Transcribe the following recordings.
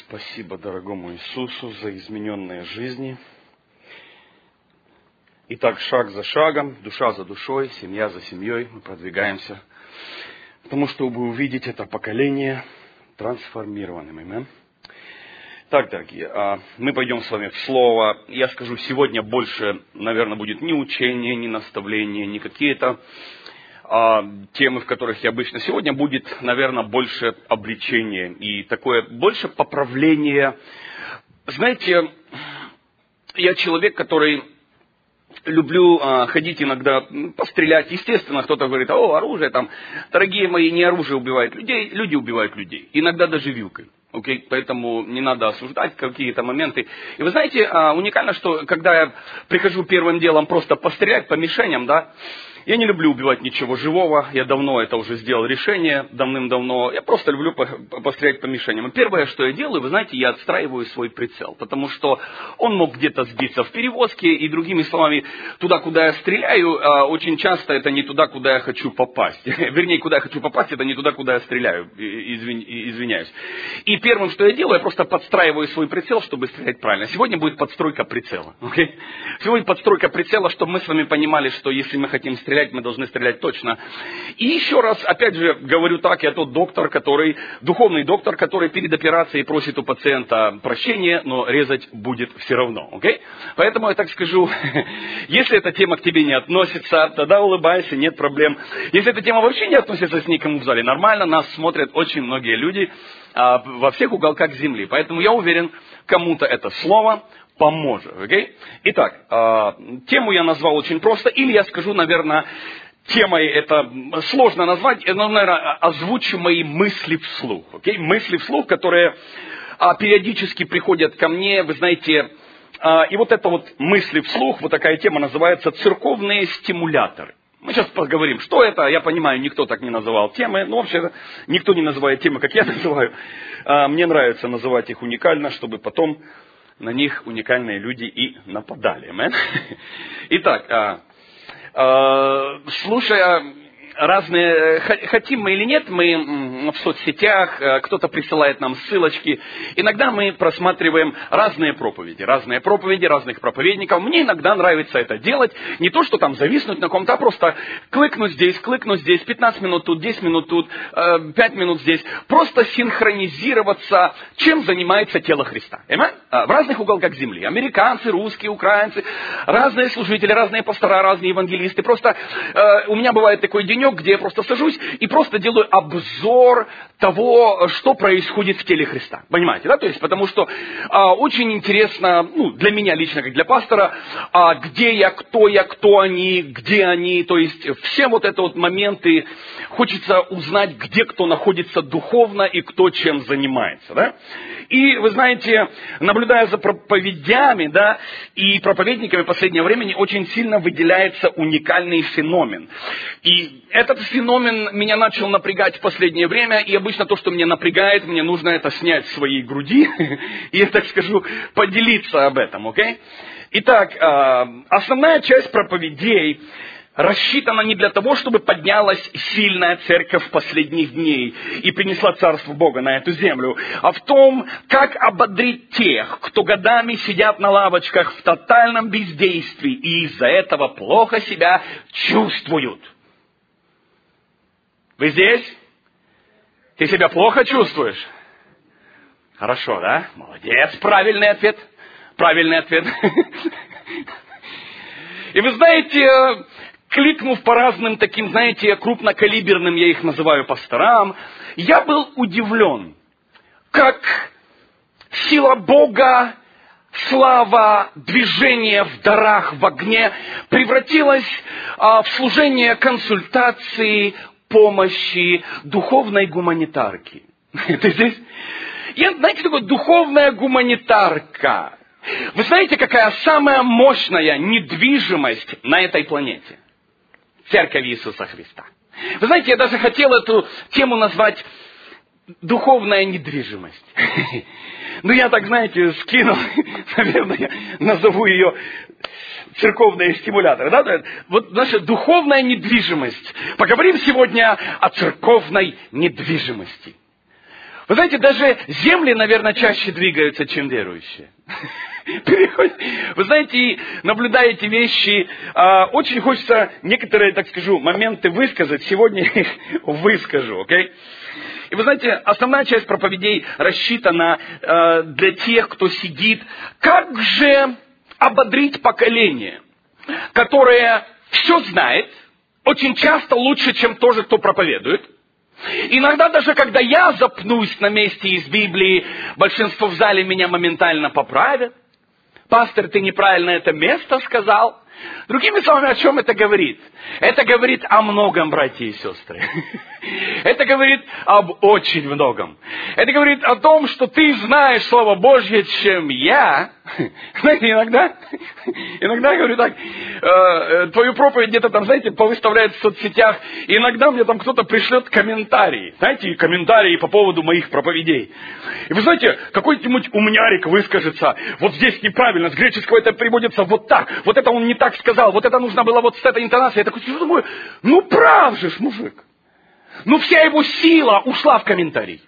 Спасибо дорогому Иисусу за измененные жизни. Итак, шаг за шагом, душа за душой, семья за семьей мы продвигаемся к тому, чтобы увидеть это поколение трансформированным. Аминь. Так, дорогие, мы пойдем с вами в Слово. Я скажу, сегодня больше, наверное, будет ни учение, ни наставление, ни какие-то темы, в которых я обычно. Сегодня будет, наверное, больше обличения и такое больше поправление. Знаете, я человек, который люблю ходить иногда пострелять. Естественно, кто-то говорит: о, оружие там. Дорогие мои, не оружие убивает людей, люди убивают людей. Иногда даже вилкой. Okay? Поэтому не надо осуждать какие-то моменты. И вы знаете, уникально, что когда я прихожу первым делом просто пострелять по мишеням, да, я не люблю убивать ничего живого, я давно это уже сделал решение, давным-давно. Я просто люблю пострелять по мишеням. И первое, что я делаю, вы знаете, я отстраиваю свой прицел, потому что он мог где-то сбиться в перевозке, и другими словами, туда, куда я стреляю, очень часто это не туда, куда я хочу попасть. Вернее, куда я хочу попасть, это не туда, куда я стреляю, извиняюсь. И первым, что я делаю, я просто подстраиваю свой прицел, чтобы стрелять правильно. Сегодня будет подстройка прицела. Okay? Сегодня подстройка прицела, чтобы мы с вами понимали, что если мы хотим стрелять, мы должны стрелять точно. И еще раз, опять же, говорю так, я тот доктор, духовный доктор, который перед операцией просит у пациента прощения, но резать будет все равно. Okay? Поэтому я так скажу, если эта тема к тебе не относится, тогда улыбайся, нет проблем. Если эта тема вообще не относится с никому в зале, нормально, нас смотрят очень многие люди во всех уголках земли. Поэтому я уверен, кому-то это слово поможет. Okay? Итак, тему я назвал очень просто, или я скажу, наверное, темой это сложно назвать, но, наверное, озвучу мои мысли вслух. Okay? Мысли вслух, которые периодически приходят ко мне, вы знаете, и вот это вот мысли вслух, вот такая тема называется «Церковные стимуляторы». Мы сейчас поговорим, что это. Я понимаю, никто так не называл темы, но вообще никто не называет темы, как я называю. Мне нравится называть их уникально, чтобы потом на них уникальные люди и нападали. Итак, слушая разные, хотим мы или нет, мы в соцсетях, кто-то присылает нам ссылочки. Иногда мы просматриваем разные проповеди разных проповедников. Мне иногда нравится это делать. Не то, что там зависнуть на ком-то, а просто кликнуть здесь, 15 минут тут, 10 минут тут, 5 минут здесь. Просто синхронизироваться, чем занимается тело Христа. В разных уголках земли. Американцы, русские, украинцы, разные служители, разные пастора, разные евангелисты. Просто у меня бывает такой денек, где я просто сажусь и просто делаю обзор того, что происходит в теле Христа. Понимаете, да? То есть, потому что очень интересно, для меня лично, как для пастора, где я, кто они, где они. То есть, все вот это вот моменты, хочется узнать, где кто находится духовно и кто чем занимается. Да? И, вы знаете, наблюдая за проповедями, да, и проповедниками в последнее время, очень сильно выделяется уникальный феномен. И этот феномен меня начал напрягать в последнее время, и обычно то, что меня напрягает, мне нужно это снять с своей груди, и я так скажу, поделиться об этом, окей? Итак, основная часть проповедей рассчитана не для того, чтобы поднялась сильная церковь последних дней и принесла Царство Бога на эту землю, а в том, как ободрить тех, кто годами сидят на лавочках в тотальном бездействии и из-за этого плохо себя чувствуют. Вы здесь? Ты себя плохо чувствуешь? Хорошо, да? Молодец, правильный ответ. Правильный ответ. И вы знаете, кликнув по разным таким, знаете, крупнокалиберным, я их называю, пасторам, я был удивлен, как сила Бога, слава, движение в дарах, в огне превратилась в служение консультации, помощи, духовной гуманитарки. Ты здесь? Знаете, такое духовная гуманитарка. Вы знаете, какая самая мощная недвижимость на этой планете? Церковь Иисуса Христа. Вы знаете, я даже хотел эту тему назвать «Духовная недвижимость». Ну, я так, знаете, скинул, наверное, я назову ее церковные стимуляторы. Да? Вот наша духовная недвижимость. Поговорим сегодня о церковной недвижимости. Вы знаете, даже земли, наверное, чаще двигаются, чем верующие. Вы знаете, наблюдая эти вещи, очень хочется некоторые, так скажу, моменты высказать. Сегодня их выскажу, окей? И вы знаете, основная часть проповедей рассчитана для тех, кто сидит. Как же ободрить поколение, которое все знает, очень часто лучше, чем тоже, кто проповедует. Иногда даже, когда я запнусь на месте из Библии, большинство в зале меня моментально поправят. Пастор, ты неправильно это место сказал. Другими словами, о чем это говорит? Это говорит о многом, братья и сестры. Это говорит об очень многом. Это говорит о том, что ты знаешь Слово Божье, чем я. Знаете, иногда я говорю так, твою проповедь где-то там, знаете, повыставляют в соцсетях. И иногда мне там кто-то пришлет комментарии. Знаете, комментарии по поводу моих проповедей. И вы знаете, какой-нибудь умнярик выскажется. Вот здесь неправильно, с греческого это переводится вот так. Вот это он не так сказал, вот это нужно было вот с этой интонацией. Я такой сижу, думаю, ну прав же ж, мужик. Ну вся его сила ушла в комментарий.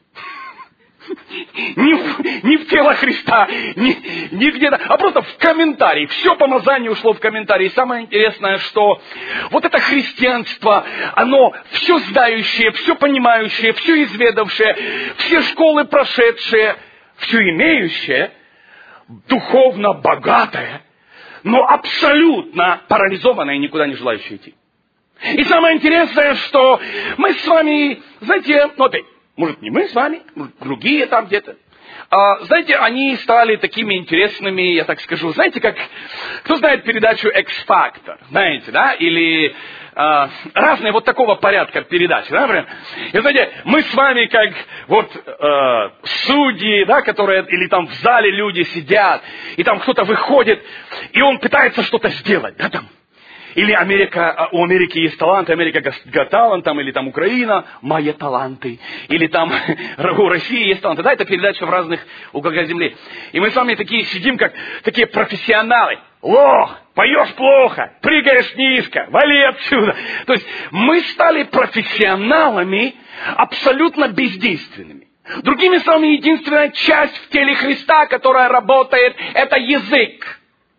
Не в тело Христа, не где-то, а просто в комментарий. Все помазание ушло в комментарий. И самое интересное, что вот это христианство, оно все знающее, все понимающее, все изведавшее, все школы прошедшие, все имеющее, духовно богатое, но абсолютно парализованное и никуда не желающее идти. И самое интересное, что мы с вами, знаете, ну опять, может не мы с вами, может другие там где-то. Знаете, они стали такими интересными, я так скажу. Знаете, как, кто знает передачу X-Factor, знаете, да? Или разные вот такого порядка передачи, да, например. И знаете, мы с вами как вот судьи, да, которые, или там в зале люди сидят, и там кто-то выходит, и он пытается что-то сделать, да, там. Или у Америки есть таланты, Америка Got Talent, там, или там Украина, мои таланты. Или там у России есть таланты. Да, это передача в разных уголках земли. И мы с вами такие сидим, как такие профессионалы. Лох, поешь плохо, прыгаешь низко, вали отсюда. То есть мы стали профессионалами абсолютно бездейственными. Другими словами, единственная часть в теле Христа, которая работает, это язык.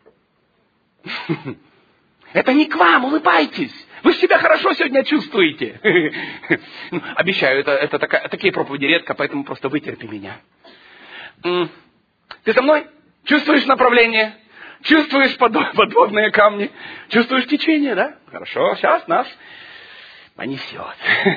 Это не к вам, улыбайтесь. Вы себя хорошо сегодня чувствуете. Обещаю, это такие проповеди редко, поэтому просто вытерпи меня. Ты со мной? Чувствуешь направление? Чувствуешь подводные камни? Чувствуешь течение, да? Хорошо, сейчас нас понесет.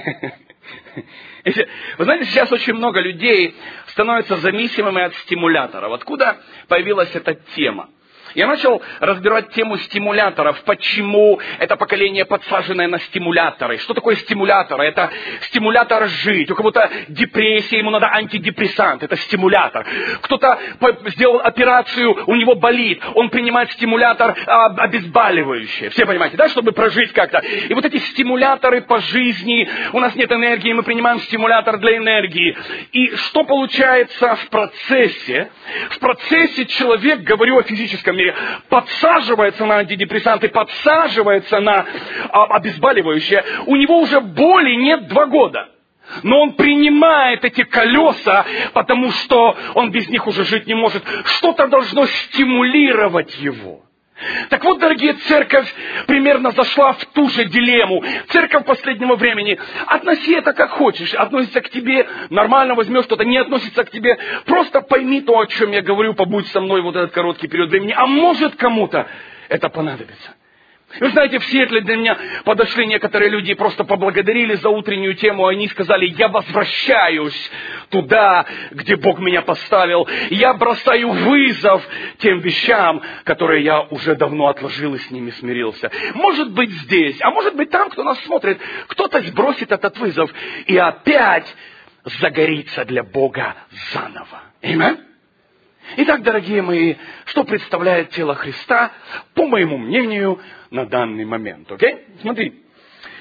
Вы знаете, сейчас очень много людей становятся зависимыми от стимуляторов. Откуда появилась эта тема? Я начал разбирать тему стимуляторов, почему это поколение подсаженное на стимуляторы. Что такое стимуляторы? Это стимулятор жить. У кого-то депрессия, ему надо антидепрессант, это стимулятор. Кто-то сделал операцию, у него болит, он принимает стимулятор обезболивающий. Все понимаете, да, чтобы прожить как-то. И вот эти стимуляторы по жизни, у нас нет энергии, мы принимаем стимулятор для энергии. И что получается в процессе? В процессе человек, говорю о физическом мире, подсаживается на антидепрессанты, подсаживается на обезболивающее. У него уже боли нет 2 года. Но он принимает эти колеса, потому что он без них уже жить не может. Что-то должно стимулировать его. Так вот, дорогие, церковь примерно зашла в ту же дилемму. Церковь последнего времени. Относи это как хочешь. Относится к тебе, нормально возьмешь что-то, не относится к тебе. Просто пойми то, о чем я говорю, побудь со мной вот этот короткий период времени. А может кому-то это понадобится. Вы знаете, в Сиэтле для меня подошли некоторые люди и просто поблагодарили за утреннюю тему. Они сказали, я возвращаюсь туда, где Бог меня поставил. Я бросаю вызов тем вещам, которые я уже давно отложил и с ними смирился. Может быть здесь, а может быть там, кто нас смотрит, кто-то сбросит этот вызов и опять загорится для Бога заново. Аминь. Итак, дорогие мои, что представляет тело Христа, по моему мнению, на данный момент. Окей? Смотри.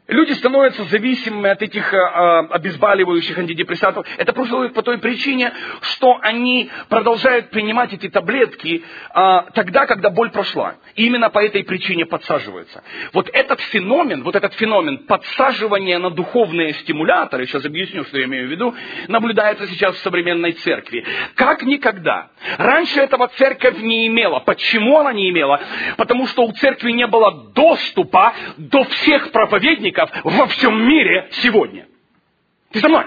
Люди становятся зависимыми от этих обезболивающих антидепрессантов. Это происходит по той причине, что они продолжают принимать эти таблетки тогда, когда боль прошла. И именно по этой причине подсаживаются. Вот этот феномен подсаживания на духовные стимуляторы, сейчас объясню, что я имею в виду, наблюдается сейчас в современной церкви. Как никогда. Раньше этого церковь не имела. Почему она не имела? Потому что у церкви не было доступа до всех проповедников во всем мире сегодня. Ты со мной?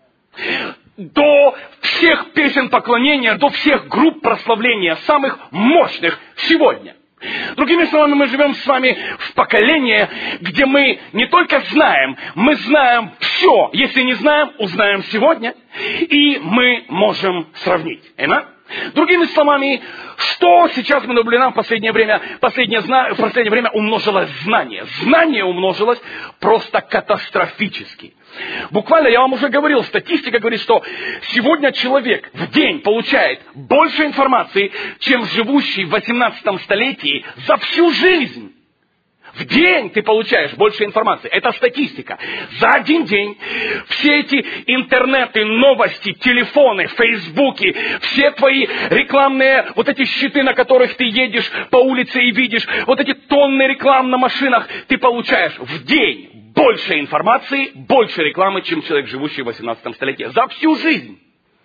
До всех песен поклонения, до всех групп прославления, самых мощных сегодня. Другими словами, мы живем с вами в поколении, где мы не только знаем, мы знаем все. Если не знаем, узнаем сегодня, и мы можем сравнить. Аминь? Другими словами, что сейчас мы наблюдаем в последнее время? В последнее время умножилось знание. Знание умножилось просто катастрофически. Буквально, я вам уже говорил, статистика говорит, что сегодня человек в день получает больше информации, чем живущий в 18 столетии за всю жизнь. В день ты получаешь больше информации. Это статистика. За один день все эти интернеты, новости, телефоны, фейсбуки, все твои рекламные вот эти щиты, на которых ты едешь по улице и видишь, вот эти тонны реклам на машинах, ты получаешь в день больше информации, больше рекламы, чем человек, живущий в 18 столетии. За всю жизнь.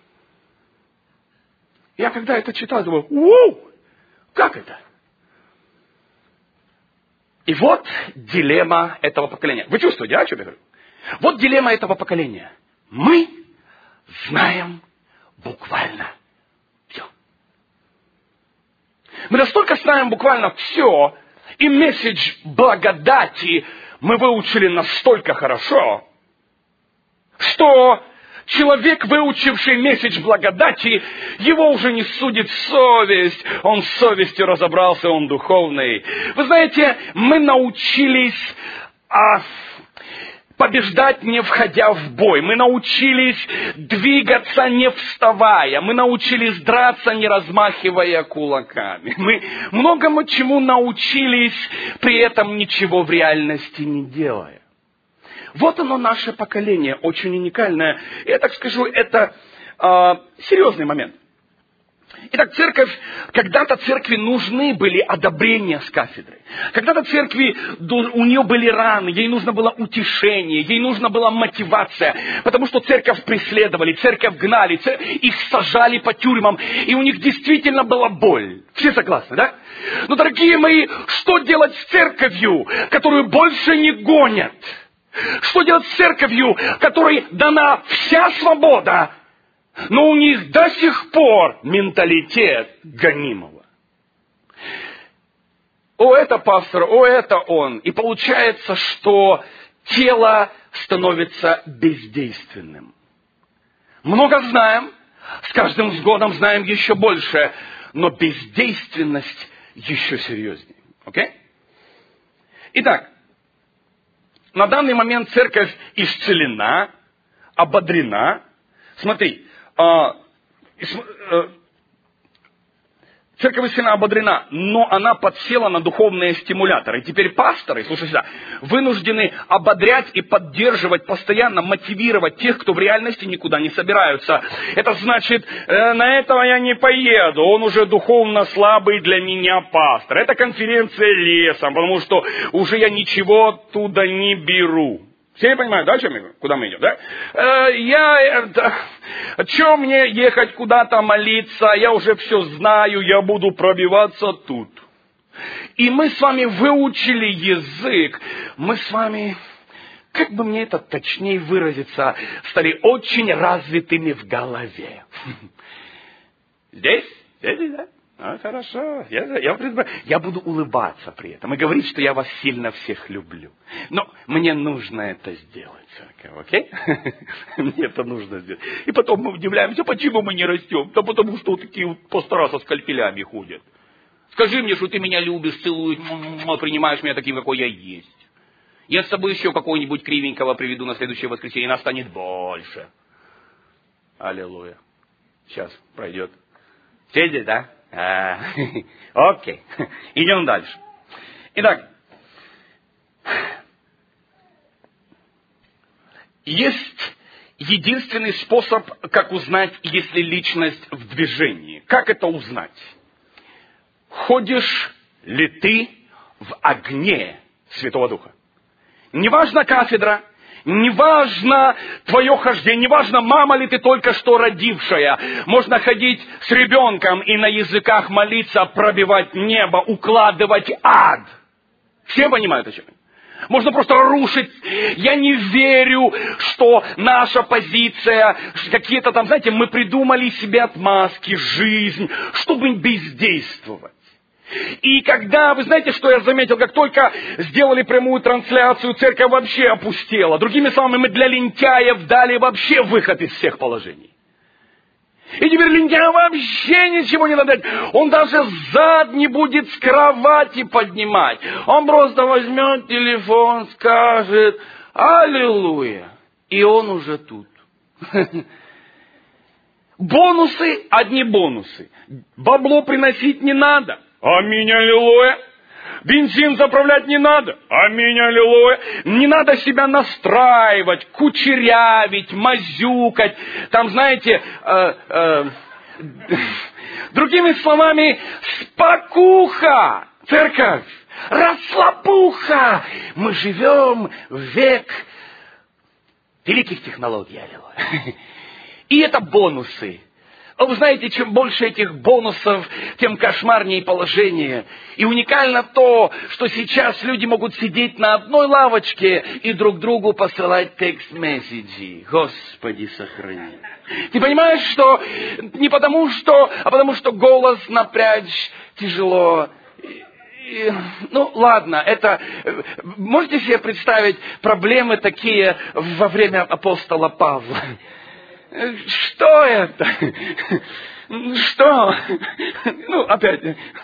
Я когда это читал, думаю, как это? И вот дилемма этого поколения. Вы чувствуете, о чем я говорю? Вот дилемма этого поколения. Мы знаем буквально все. Мы настолько знаем буквально все, и месседж благодати мы выучили настолько хорошо, что человек, выучивший месседж благодати, его уже не судит совесть. Он с совестью разобрался, он духовный. Вы знаете, мы научились побеждать, не входя в бой. Мы научились двигаться, не вставая. Мы научились драться, не размахивая кулаками. Мы многому чему научились, при этом ничего в реальности не делая. Вот оно наше поколение, очень уникальное. Я так скажу, это серьезный момент. Итак, когда-то церкви нужны были одобрения с кафедры. Когда-то церкви, у нее были раны, ей нужно было утешение, ей нужна была мотивация. Потому что церковь преследовали, церковь гнали, их сажали по тюрьмам, и у них действительно была боль. Все согласны, да? Но, дорогие мои, что делать с церковью, которую больше не гонят? Что делать с церковью, которой дана вся свобода, но у них до сих пор менталитет гонимого? Это пастор, это он. И получается, что тело становится бездейственным. Много знаем, с каждым годом знаем еще больше, но бездейственность еще серьезнее. Окей? Итак, на данный момент церковь исцелена, ободрена. Смотри, церковь исцелена, ободрена, но она подсела на духовные стимуляторы. И теперь пасторы, слушай сюда, вынуждены ободрять и поддерживать, постоянно мотивировать тех, кто в реальности никуда не собираются. Это значит, на этого я не поеду, он уже духовно слабый для меня пастор. Это конференция лесом, потому что уже я ничего оттуда не беру. Все понимают, да, куда мы идем, да? Чем мне ехать куда-то молиться? Я уже все знаю, я буду пробиваться тут. И мы с вами выучили язык. Мы с вами, как бы мне это точнее выразиться, стали очень развитыми в голове. Здесь, да? Хорошо. Я буду улыбаться при этом и говорить, что я вас сильно всех люблю. Но мне нужно это сделать, церковь, окей? Мне это нужно сделать. И потом мы удивляемся, почему мы не растем. Да потому что вот такие вот пастора со скальпелями ходят. Скажи мне, что ты меня любишь, целуешь, принимаешь меня таким, какой я есть. Я с собой еще какого-нибудь кривенького приведу на следующее воскресенье, и нас станет больше. Аллилуйя. Сейчас пройдет. Сидит, да? Окей. Идем дальше. Итак, Есть единственный способ, как узнать, если личность в движении. Как это узнать? Ходишь ли ты в огне Святого Духа? Неважно кафедра, неважно твое хождение, неважно, мама ли ты только что родившая. Можно ходить с ребенком и на языках молиться, пробивать небо, укладывать ад. Все понимают, о чем я? Можно просто рушить. Я не верю, что наша позиция, какие-то там, знаете, мы придумали себе отмазки, жизнь, чтобы бездействовать. И когда, вы знаете, что я заметил, как только сделали прямую трансляцию, церковь вообще опустела. Другими словами, мы для лентяев дали вообще выход из всех положений. И теперь лентяю вообще ничего не надо. Он даже зад не будет с кровати поднимать. Он просто возьмет телефон, скажет «Аллилуйя». И он уже тут. Бонусы, одни бонусы. Бабло приносить не надо. Аминь, аллилуйя. Бензин заправлять не надо. Аминь, аллилуйя. Не надо себя настраивать, кучерявить, мазюкать. Там, знаете, другими словами, спокуха, церковь, расслабуха. Мы живем в век великих технологий, аллилуйя. И это бонусы. А вы знаете, чем больше этих бонусов, тем кошмарнее положение. И уникально то, что сейчас люди могут сидеть на одной лавочке и друг другу посылать текст-месседжи. Господи, сохрани. Ты понимаешь, что не потому что, а потому что голос напрячь тяжело. Ну, ладно, это... Можете себе представить проблемы такие во время апостола Павла? Что это? Что? Ну, опять,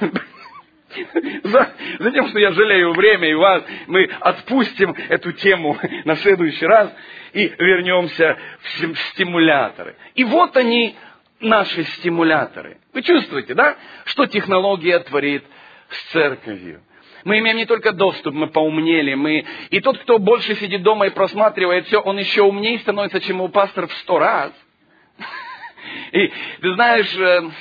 за тем, что я жалею время и вас, мы отпустим эту тему на следующий раз и вернемся в стимуляторы. И вот они, наши стимуляторы. Вы чувствуете, да, что технология творит с церковью? Мы имеем не только доступ, мы поумнели, и тот, кто больше сидит дома и просматривает все, он еще умнее становится, чем у пастора в 100 раз. И ты знаешь,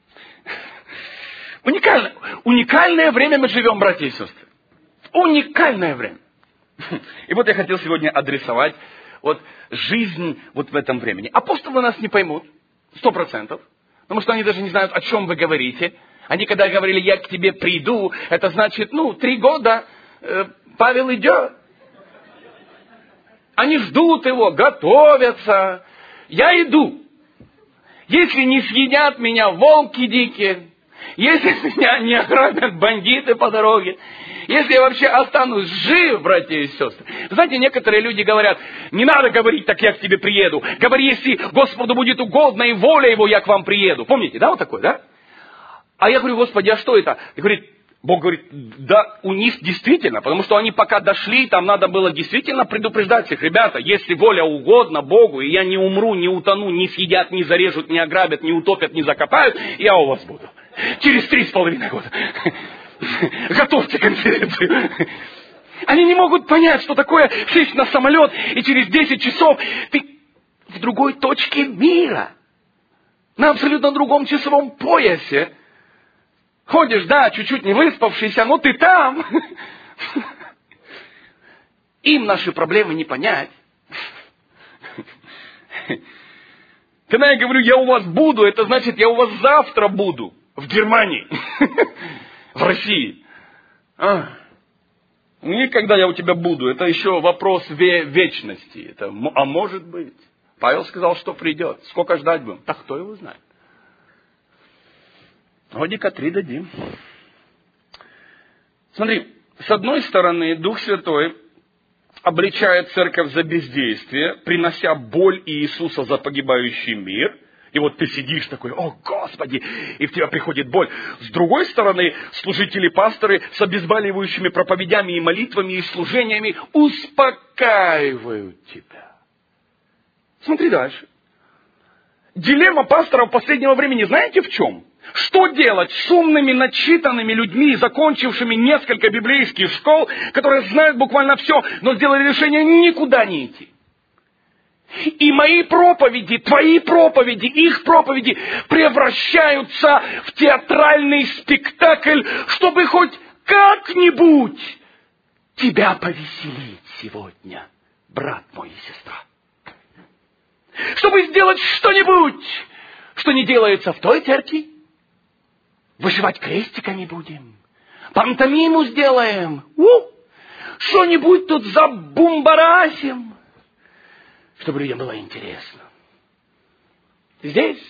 уникальное время мы живем, братья и сестры. Уникальное время. И вот я хотел сегодня адресовать вот жизнь вот в этом времени. Апостолы нас не поймут, 100%, потому что они даже не знают, о чем вы говорите. Они когда говорили, я к тебе приду, это значит, 3 года Павел идет. Они ждут его, готовятся. Я иду. Если не съедят меня волки дикие, если меня не ограбят бандиты по дороге, если я вообще останусь жив, братья и сестры. Знаете, некоторые люди говорят, не надо говорить, так я к тебе приеду. Говори, если Господу будет угодно и воля его, я к вам приеду. Помните, да, вот такое, да? А я говорю, Господи, а что это? И Бог говорит, да, у них действительно, потому что они пока дошли, там надо было действительно предупреждать их. Ребята, если воля угодна Богу, и я не умру, не утону, не съедят, не зарежут, не ограбят, не утопят, не закопают, я у вас буду. Через 3,5 года. Готовьте конференцию. Они не могут понять, что такое сесть на самолет, и через 10 часов ты в другой точке мира. На абсолютно другом часовом поясе. Ходишь, да, чуть-чуть не выспавшийся, но ты там. Им наши проблемы не понять. Когда я говорю, я у вас буду, это значит, я у вас завтра буду. В Германии. В России. И когда я у тебя буду, это еще вопрос вечности. А может быть. Павел сказал, что придет. Сколько ждать будем? Так кто его знает? Годика 3 дадим. Смотри, с одной стороны, Дух Святой обличает церковь за бездействие, принося боль Иисуса за погибающий мир. И вот ты сидишь такой, о Господи, и в тебя приходит боль. С другой стороны, служители-пасторы с обезболивающими проповедями и молитвами и служениями успокаивают тебя. Смотри дальше. Дилемма пасторов последнего времени знаете в чем? Что делать с умными, начитанными людьми, закончившими несколько библейских школ, которые знают буквально все, но сделали решение никуда не идти? И мои проповеди, твои проповеди, их проповеди превращаются в театральный спектакль, чтобы хоть как-нибудь тебя повеселить сегодня, брат мой и сестра. Чтобы сделать что-нибудь, что не делается в той церкви. Вышивать крестиками будем. Пантомиму сделаем. Что-нибудь тут забумбарасим. Чтобы людям было интересно. Здесь.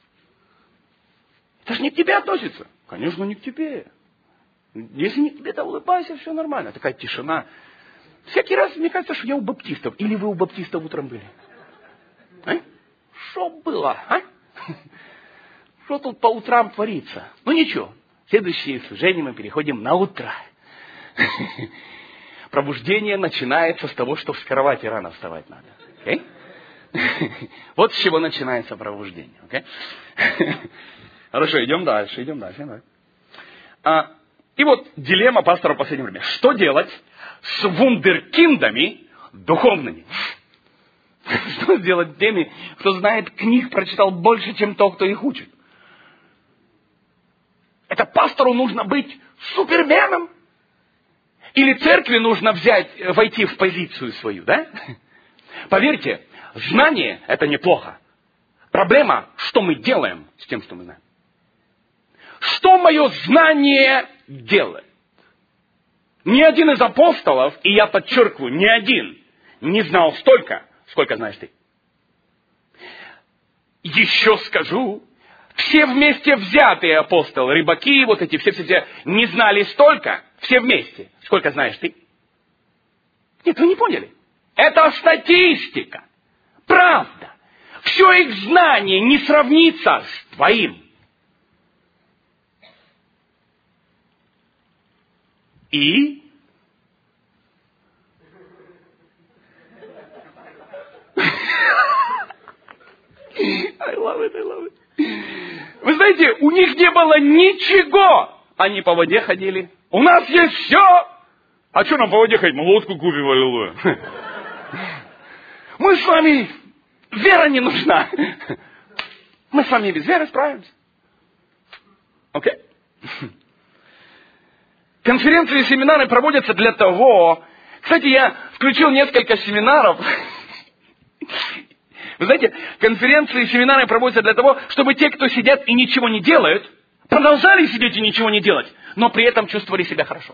Это же не к тебе относится. Конечно, не к тебе. Если не к тебе, то улыбайся, все нормально. Такая тишина. Всякий раз мне кажется, что я у баптистов. Или вы у баптистов утром были. Что было, а? Что тут по утрам творится? Ну ничего. В следующее служение мы переходим на утро. Пробуждение начинается с того, что с кровати рано вставать надо. Okay? Вот с чего начинается пробуждение. Okay? Хорошо, идем дальше. И вот дилемма пастора в последнее время. Что делать с вундеркиндами духовными? Что сделать с теми, кто знает книг, прочитал больше, чем тот, кто их учит? Это пастору нужно быть суперменом? Или церкви нужно войти в позицию свою, да? Поверьте, знание – это неплохо. Проблема, что мы делаем с тем, что мы знаем. Что мое знание делает? Ни один из апостолов, и я подчеркиваю, ни один, не знал столько, сколько знаешь ты. Еще скажу, все вместе взятые апостолы, рыбаки, вот эти все не знали столько, все вместе, сколько знаешь ты. Нет, вы не поняли. Это статистика. Правда. Все их знание не сравнится с твоим. И? I love it. Вы знаете, у них не было ничего. Они по воде ходили. У нас есть все. А что нам по воде ходить? Мы лодку купим, аллилуйя. Мы с вами... Вера не нужна. Мы с вами без веры справимся. Окей? Конференции и семинары проводятся для того... Кстати, я включил несколько семинаров. Вы знаете, конференции и семинары проводятся для того, чтобы те, кто сидят и ничего не делают, продолжали сидеть и ничего не делать, но при этом чувствовали себя хорошо.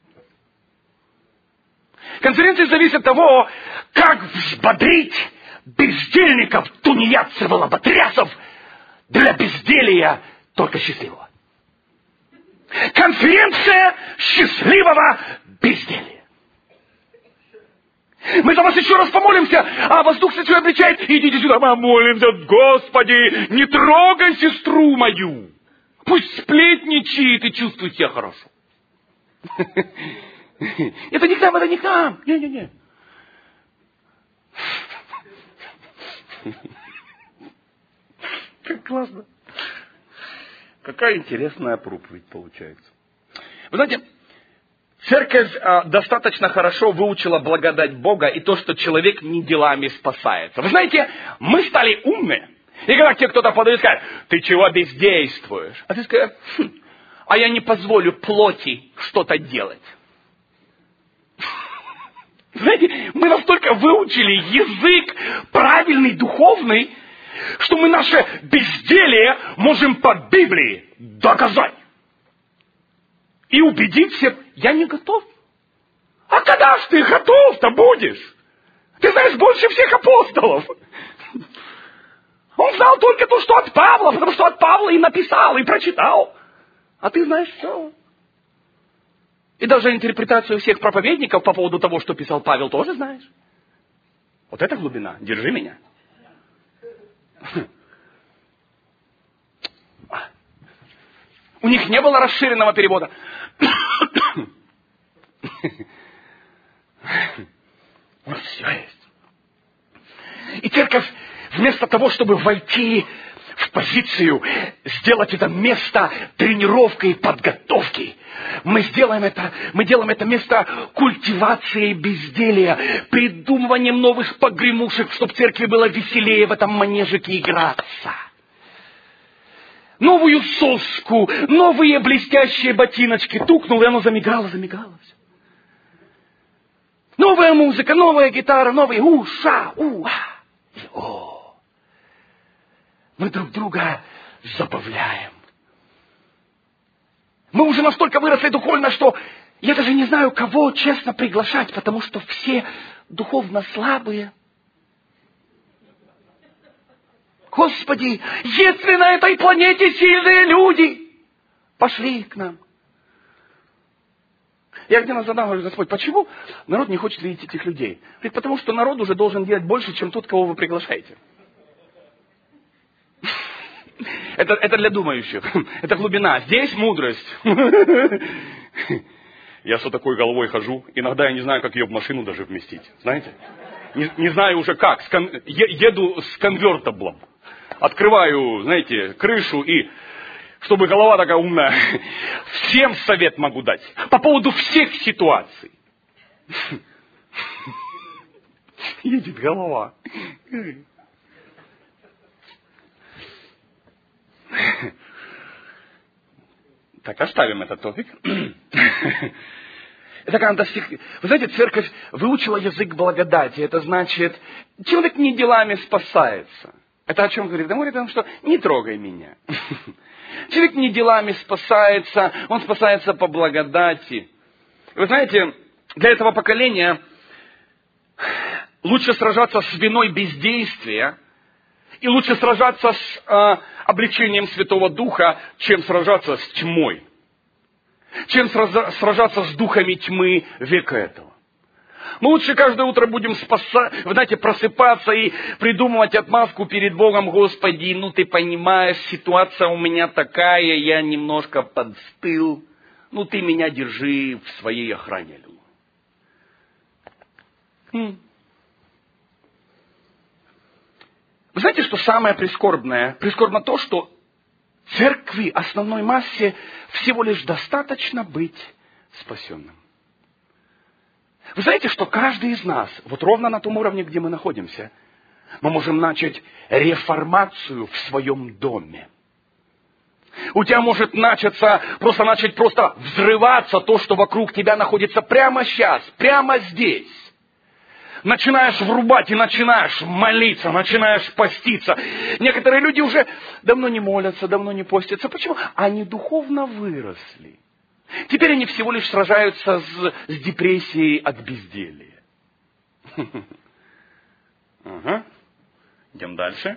Конференции зависят от того, как взбодрить бездельников, тунеядцев и лоботрясов для безделия только счастливого. Конференция счастливого безделия. Мы за вас еще раз помолимся, а вас Дух Святой обличает. Идите сюда, мы молимся, Господи, не трогай сестру мою. Пусть сплетничает и чувствует себя хорошо. Это не к нам, Не. Как классно. Какая интересная проповедь получается. Вы знаете, церковь достаточно хорошо выучила благодать Бога и то, что человек не делами спасается. Вы знаете, мы стали умные. И когда тебе кто-то подает и скажет, ты чего бездействуешь? А ты скажешь, а я не позволю плоти что-то делать. Знаете, мы настолько выучили язык правильный, духовный, что мы наше безделие можем по Библии доказать. И убедить всех, я не готов. А когда ж ты готов-то будешь? Ты знаешь больше всех апостолов. Он знал только то, что от Павла, потому что от Павла и написал, и прочитал. А ты знаешь все. И даже интерпретацию всех проповедников по поводу того, что писал Павел, тоже знаешь. Вот это глубина. Держи меня. У них не было расширенного перевода. У нас все есть. И церковь, вместо того, чтобы войти в позицию сделать это место тренировкой и подготовки. Мы делаем это место культивацией безделия, придумыванием новых погремушек, чтобы церкви было веселее в этом манежике играться. Новую соску, новые блестящие ботиночки. Тукнул, и оно замигало. Новая музыка, новая гитара, новые уша, уа. О! Мы друг друга забавляем. Мы уже настолько выросли духовно, что я даже не знаю, кого честно приглашать, потому что все духовно слабые. Господи, если на этой планете сильные люди, пошли к нам. Я где-то задал, говорю: Господь, почему народ не хочет видеть этих людей? Говорит: потому что народ уже должен делать больше, чем тот, кого вы приглашаете. Это для думающих. Это глубина. Здесь мудрость. Я с такой головой хожу. Иногда я не знаю, как ее в машину даже вместить. Знаете? Не знаю уже как. Еду с конвертаблом. Открываю, знаете, крышу и... Чтобы голова такая умная. Всем совет могу дать. По поводу всех ситуаций. Едет голова. Так, оставим этот топик. Это когда вы знаете, церковь выучила язык благодати. Это значит, человек не делами спасается. Это о чем говорит? Он говорит о том, что не трогай меня. Человек не делами спасается, он спасается по благодати. Вы знаете, для этого поколения лучше сражаться с виной бездействия и лучше сражаться с обличением Святого Духа, чем сражаться с тьмой. Чем сражаться с духами тьмы века этого. Мы лучше каждое утро будем просыпаться и придумывать отмазку перед Богом: Господи, ну ты понимаешь, ситуация у меня такая, я немножко подстыл, ну ты меня держи в своей охране. Вы знаете, что самое прискорбное? Прискорбно то, что церкви, основной массе, всего лишь достаточно быть спасенным. Вы знаете, что каждый из нас, вот ровно на том уровне, где мы находимся, мы можем начать реформацию в своем доме. У тебя может начать взрываться то, что вокруг тебя находится прямо сейчас, прямо здесь. Начинаешь врубать и начинаешь молиться, начинаешь поститься. Некоторые люди уже давно не молятся, давно не постятся. Почему? Они духовно выросли. Теперь они всего лишь сражаются с депрессией от безделия. Ага. Идем дальше.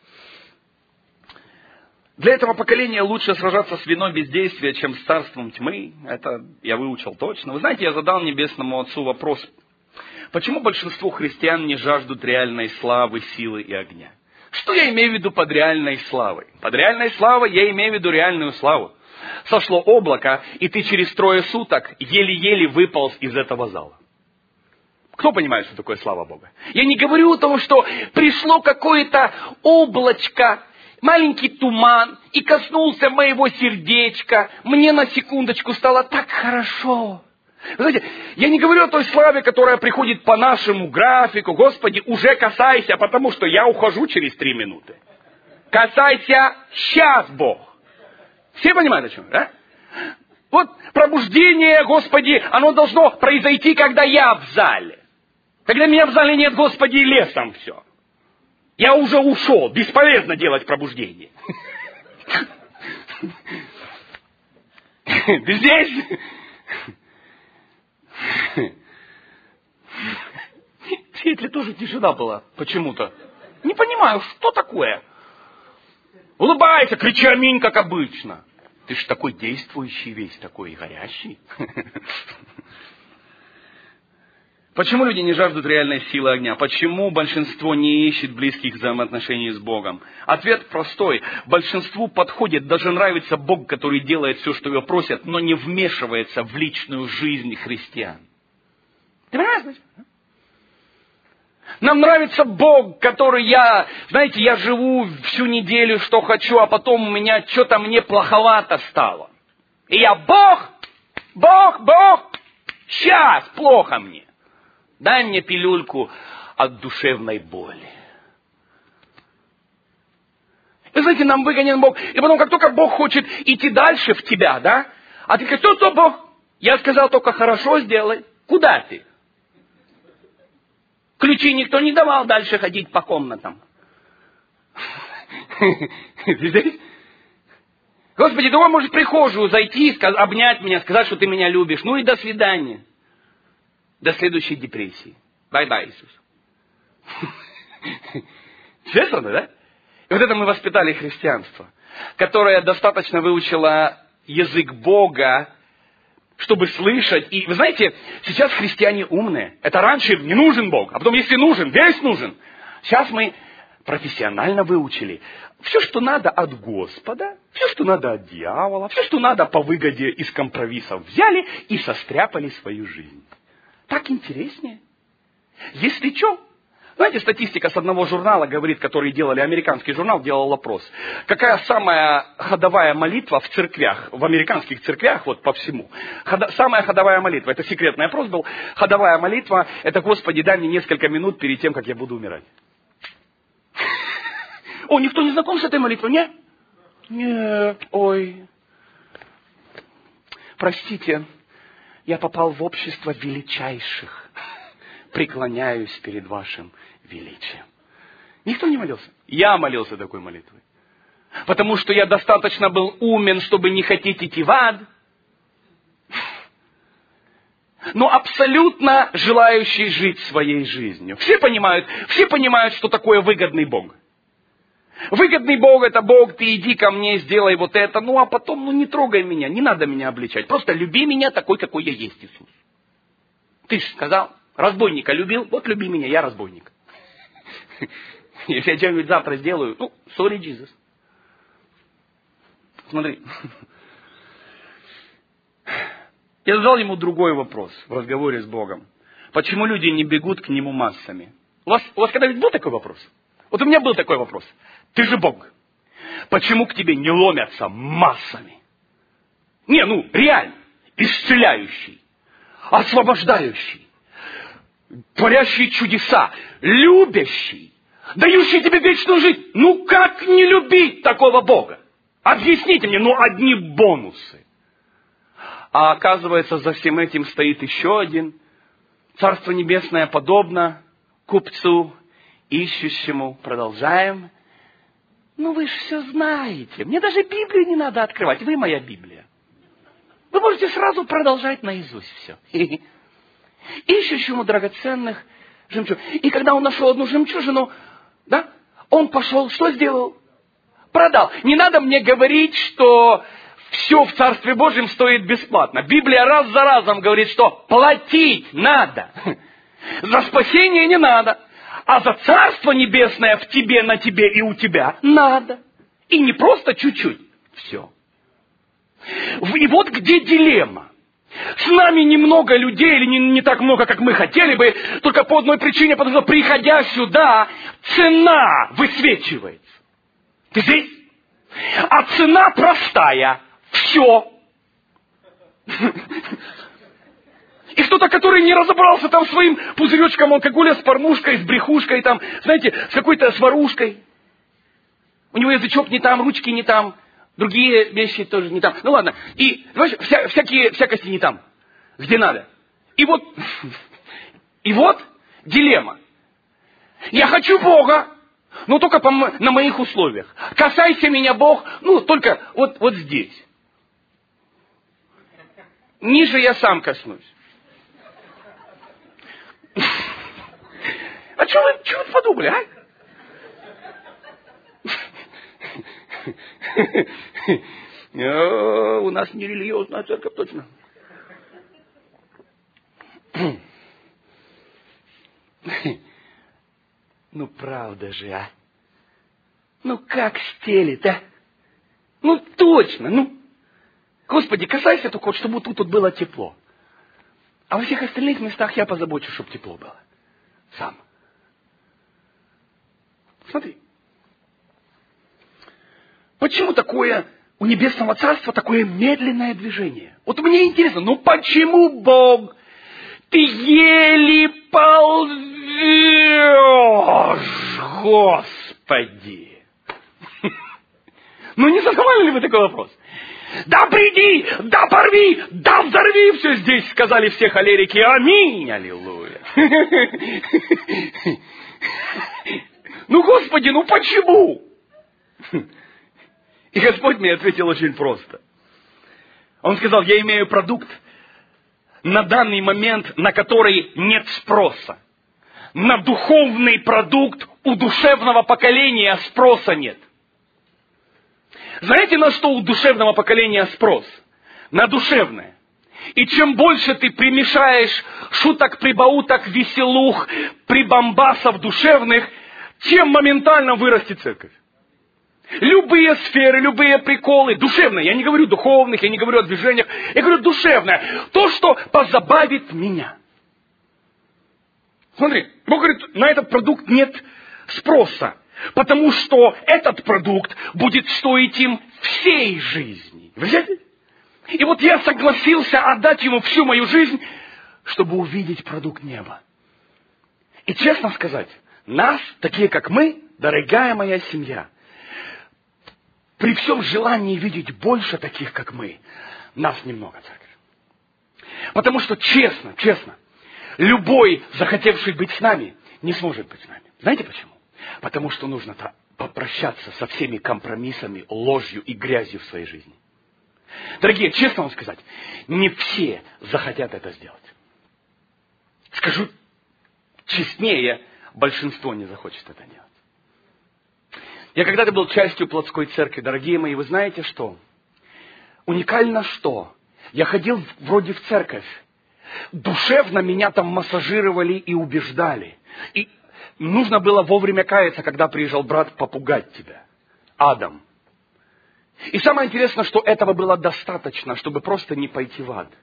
Для этого поколения лучше сражаться с виной бездействия, чем с царством тьмы. Это я выучил точно. Вы знаете, я задал Небесному Отцу вопрос: почему большинство христиан не жаждут реальной славы, силы и огня? Что я имею в виду под реальной славой? Под реальной славой я имею в виду реальную славу. Сошло облако, и ты через 3 суток еле-еле выполз из этого зала. Кто понимает, что такое слава Бога? Я не говорю о том, что пришло какое-то облачко, маленький туман, и коснулся моего сердечка. Мне на секундочку стало так хорошо. Вы знаете, я не говорю о той славе, которая приходит по нашему графику. Господи, уже касайся, потому что я ухожу через 3 минуты. Касайся сейчас, Бог. Все понимают, о чем, да? Вот пробуждение, Господи, оно должно произойти, когда я в зале. Когда меня в зале нет, Господи, лесом все. Я уже ушел. Бесполезно делать пробуждение. Ты здесь? В Сиэтле тоже тишина была почему-то. Не понимаю, что такое. Улыбайся, кричи аминь, как обычно. Ты ж такой действующий весь, такой горящий. Почему люди не жаждут реальной силы огня? Почему большинство не ищет близких взаимоотношений с Богом? Ответ простой. Большинству подходит, даже нравится Бог, который делает все, что его просят, но не вмешивается в личную жизнь христиан. Ты понимаешь? Нам нравится Бог, который я живу всю неделю, что хочу, а потом у меня что-то мне плоховато стало. И я Бог, сейчас плохо мне. Дай мне пилюльку от душевной боли. Вы знаете, нам выгонен Бог. И потом, как только Бог хочет идти дальше в тебя, да? А ты говоришь, кто Бог? Я сказал, только хорошо сделай. Куда ты? Ключи никто не давал дальше ходить по комнатам. Здесь? Господи, думаю, может в прихожую зайти, обнять меня, сказать, что ты меня любишь. Ну и до свидания. До следующей депрессии. Бай-бай, Иисус. Честно, да? И вот это мы воспитали христианство, которое достаточно выучило язык Бога, чтобы слышать. И вы знаете, сейчас христиане умные. Это раньше не нужен Бог, а потом, если нужен, весь нужен. Сейчас мы профессионально выучили. Все, что надо от Господа, все, что надо от дьявола, все, что надо по выгоде из компромиссов, взяли и состряпали свою жизнь. Так интереснее. Если что, знаете, статистика с одного журнала говорит, который делали, американский журнал делал опрос. Какая самая ходовая молитва в церквях, в американских церквях, вот по всему. Самая ходовая молитва, это секретный опрос был, ходовая молитва, это Господи, дай мне несколько минут перед тем, как я буду умирать. О, никто не знаком с этой молитвой, нет? Нет, ой. Простите, я попал в общество величайших. Преклоняюсь перед вашим величием. Никто не молился. Я молился такой молитвой. Потому что я достаточно был умен, чтобы не хотеть идти в ад. Но абсолютно желающий жить своей жизнью. Все понимают, что такое выгодный Бог. Выгодный Бог — это Бог, ты иди ко мне, сделай вот это, а потом, не трогай меня, не надо меня обличать. Просто люби меня такой, какой я есть, Иисус. Ты же сказал. Разбойника любил, вот люби меня, я разбойник. Если я что-нибудь завтра сделаю, sorry, Jesus. Смотри. Я задал ему другой вопрос в разговоре с Богом. Почему люди не бегут к нему массами? У вас когда-нибудь был такой вопрос? Вот у меня был такой вопрос. Ты же Бог. Почему к тебе не ломятся массами? Реально. Исцеляющий. Освобождающий. Творящий чудеса, любящий, дающий тебе вечную жизнь. Как не любить такого Бога? Объясните мне, одни бонусы. А оказывается, за всем этим стоит еще один. Царство Небесное подобно купцу, ищущему. Продолжаем. Вы же все знаете. Мне даже Библию не надо открывать. Вы моя Библия. Вы можете сразу продолжать наизусть все. Ищущему драгоценных жемчуг. И когда он нашел одну жемчужину, да, он пошел, что сделал? Продал. Не надо мне говорить, что все в Царстве Божьем стоит бесплатно. Библия раз за разом говорит, что платить надо. За спасение не надо. А за Царство Небесное в тебе, на тебе и у тебя надо. И не просто чуть-чуть. Все. И вот где дилемма. С нами немного людей, или не так много, как мы хотели бы, только по одной причине, потому что, приходя сюда, цена высвечивается. Ты здесь? А цена простая. Все. И кто-то, который не разобрался там своим пузыречком алкоголя с порнушкой, с брехушкой, с какой-то сварушкой. У него язычок не там, ручки не там. Другие вещи тоже не там. Ладно. И, знаешь, всякости не там, где надо. И вот дилемма. Я хочу Бога, но только на моих условиях. Касайся меня, Бог, только вот здесь. Ниже я сам коснусь. А что вы подумали, а? У нас не религиозная церковь, точно. Правда же, а? Как стелит, а? Точно, Господи, касайся только, чтобы тут было тепло. А во всех остальных местах я позабочусь, чтобы тепло было. Сам. Смотри. Почему такое у Небесного Царства такое медленное движение? Вот мне интересно, ну почему, Бог, ты еле ползешь, Господи? Ну не задавали ли вы такой вопрос? Да приди, да порви, да взорви все здесь, сказали все холерики. Аминь, аллилуйя. Ну, Господи, ну почему? И Господь мне ответил очень просто. Он сказал, я имею продукт на данный момент, на который нет спроса. На духовный продукт у душевного поколения спроса нет. Знаете, на что у душевного поколения спрос? На душевное. И чем больше ты примешаешь шуток, прибауток, веселух, прибамбасов душевных, тем моментально вырастет церковь. Любые сферы, любые приколы, душевные. Я не говорю духовных, я не говорю о движениях, я говорю душевное. То, что позабавит меня. Смотри, Бог говорит, на этот продукт нет спроса. Потому что этот продукт будет стоить им всей жизни. Вы видите? И вот я согласился отдать ему всю мою жизнь, чтобы увидеть продукт неба. И честно сказать, нас, такие как мы, дорогая моя семья, при всем желании видеть больше таких, как мы, нас немного, церковь. Потому что честно, любой, захотевший быть с нами, не сможет быть с нами. Знаете почему? Потому что нужно попрощаться со всеми компромиссами, ложью и грязью в своей жизни. Дорогие, честно вам сказать, не все захотят это сделать. Скажу честнее, большинство не захочет это делать. Я когда-то был частью плотской церкви, дорогие мои, вы знаете что? Уникально что? Я ходил вроде в церковь. Душевно меня там массажировали и убеждали. И нужно было вовремя каяться, когда приезжал брат попугать тебя. Адам. И самое интересное, что этого было достаточно, чтобы просто не пойти в ад.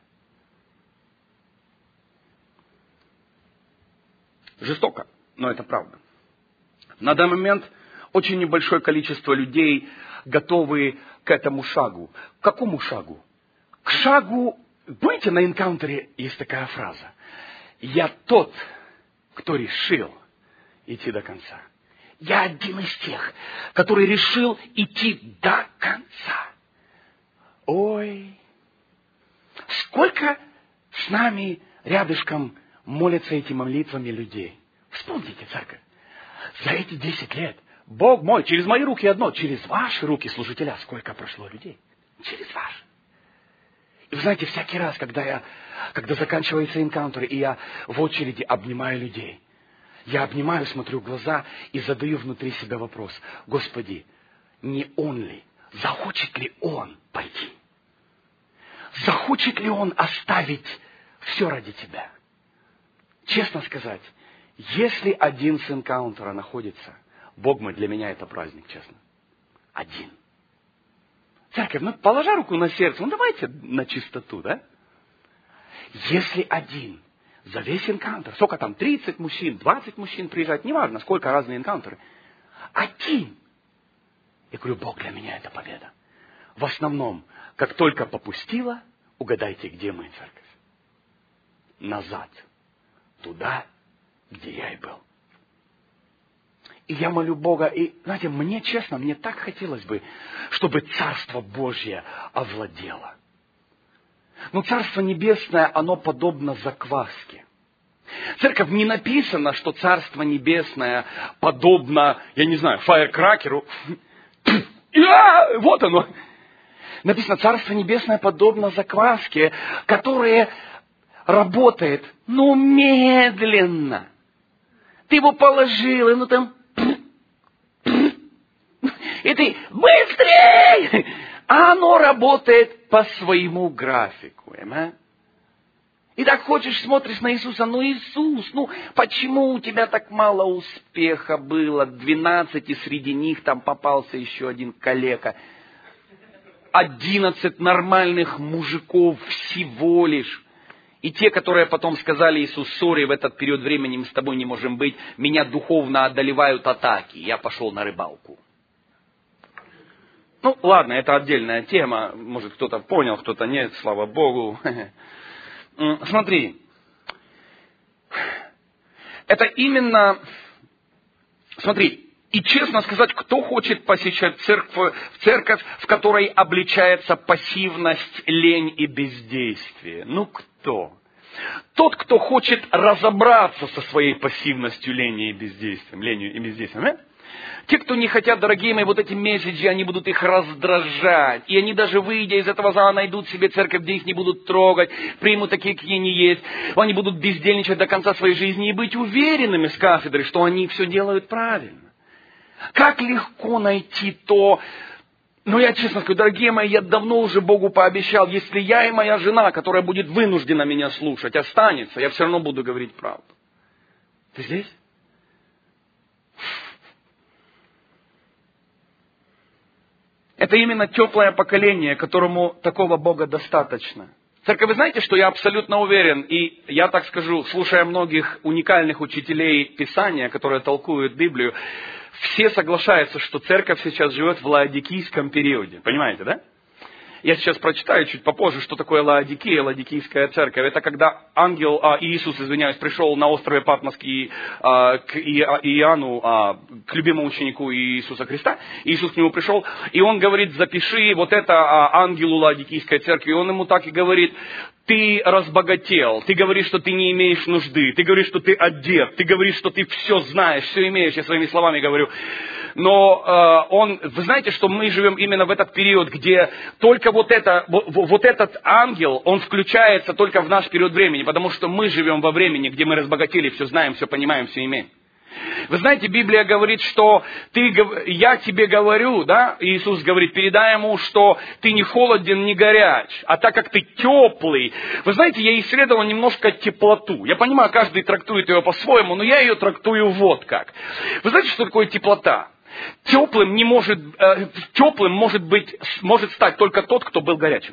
Жестоко, но это правда. На данный момент очень небольшое количество людей готовы к этому шагу. К какому шагу? К шагу, помните, на энкаунтере есть такая фраза. Я тот, кто решил идти до конца. Я один из тех, который решил идти до конца. Ой, сколько с нами рядышком молятся этими молитвами людей. Вспомните, церковь, за эти 10 лет, Бог мой, через мои руки одно, через ваши руки, служителя, сколько прошло людей. Через ваши. И вы знаете, всякий раз, когда заканчивается энкаунтер, и я в очереди обнимаю людей, я обнимаю, смотрю в глаза и задаю внутри себя вопрос. Господи, не он ли? Захочет ли он пойти? Захочет ли он оставить все ради тебя? Честно сказать, если один с энкаунтера находится, Бог мой, для меня это праздник, честно. Один. Церковь, ну положа руку на сердце, ну давайте на чистоту, да? Если один за весь энкаунтер, сколько там, 30 мужчин, 20 мужчин приезжают, неважно, сколько разные энкаунтеры. Один. Я говорю, Бог, для меня это победа. В основном, как только попустила, угадайте, где мы, церковь? Назад. Туда, где я и был. И я молю Бога, и, знаете, мне честно, мне так хотелось бы, чтобы Царство Божье овладело. Но Царство Небесное, оно подобно закваске. Церковь, не написано, что Царство Небесное подобно, я не знаю, фаеркракеру. Вот оно. Написано, Царство Небесное подобно закваске, которая работает, но медленно. Ты его положил, и ну там... И ты быстрее! А оно работает по своему графику. И так хочешь, смотришь на Иисуса. Ну, Иисус, ну, почему у тебя так мало успеха было? 12, и среди них там попался еще один калека. 11 нормальных мужиков всего лишь. И те, которые потом сказали: Иисус, сори, в этот период времени мы с тобой не можем быть, меня духовно одолевают атаки, я пошел на рыбалку. Ну, ладно, это отдельная тема, может, кто-то понял, кто-то нет, слава Богу. Смотри, это именно, смотри, и честно сказать, кто хочет посещать церковь, в которой обличается пассивность, лень и бездействие? Ну, кто? Тот, кто хочет разобраться со своей пассивностью, ленью и бездействием. Да? Те, кто не хотят, дорогие мои, вот эти месседжи, они будут их раздражать. И они даже, выйдя из этого зала, найдут себе церковь, где их не будут трогать, примут такие, какие они есть. Они будут бездельничать до конца своей жизни и быть уверенными с кафедры, что они все делают правильно. Как легко найти то... Но я честно скажу, дорогие мои, я давно уже Богу пообещал, если я и моя жена, которая будет вынуждена меня слушать, останется, я все равно буду говорить правду. Ты здесь? Это именно теплое поколение, которому такого Бога достаточно. Церковь, вы знаете, что я абсолютно уверен, и я так скажу, слушая многих уникальных учителей Писания, которые толкуют Библию, все соглашаются, что церковь сейчас живет в лаодикийском периоде. Понимаете, да? Я сейчас прочитаю чуть попозже, что такое Лаодикия, Лаодикийская церковь. Это когда Иисус, пришел на острове Патмос к Иоанну, к любимому ученику Иисуса Христа. Иисус к нему пришел, и он говорит: запиши вот это ангелу Лаодикийской церкви. И он ему так и говорит: ты разбогател, ты говоришь, что ты не имеешь нужды, ты говоришь, что ты одет, ты говоришь, что ты все знаешь, все имеешь, я своими словами говорю. Но вы знаете, что мы живем именно в этот период, где только вот этот ангел, он включается только в наш период времени, потому что мы живем во времени, где мы разбогатели, все знаем, все понимаем, все имеем. Вы знаете, Библия говорит, что я тебе говорю, да, Иисус говорит, передай ему, что ты не холоден, не горяч, а так как ты теплый. Вы знаете, я исследовал немножко теплоту. Я понимаю, каждый трактует ее по-своему, но я ее трактую вот как. Вы знаете, что такое теплота? Теплым может стать только тот, кто был горячим.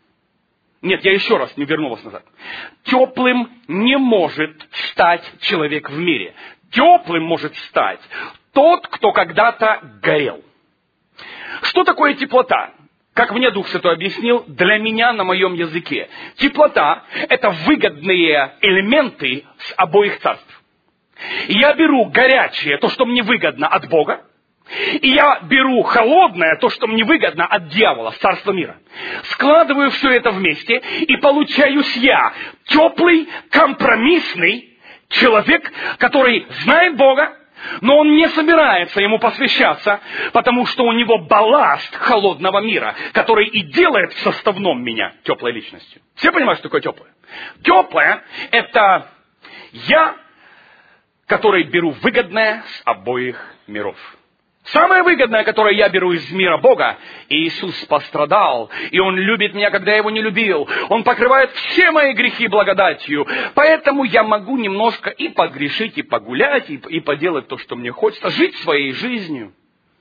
Нет, я еще раз не верну вас назад. Теплым не может стать человек в мире. Теплым может стать тот, кто когда-то горел. Что такое теплота? Как мне Дух Святой объяснил, для меня на моем языке. Теплота – это выгодные элементы с обоих царств. И я беру горячее, то, что мне выгодно от Бога, и я беру холодное, то, что мне выгодно от дьявола, с царства мира. Складываю все это вместе, и получаюсь я, теплый, компромиссный человек, который знает Бога, но он не собирается ему посвящаться, потому что у него балласт холодного мира, который и делает в составном меня теплой личностью. Все понимают, что такое теплое? Теплое – это я, который беру выгодное с обоих миров. Самое выгодное, которое я беру из мира Бога, Иисус пострадал, и Он любит меня, когда я Его не любил. Он покрывает все мои грехи благодатью. Поэтому я могу немножко и погрешить, и погулять, и поделать то, что мне хочется, жить своей жизнью.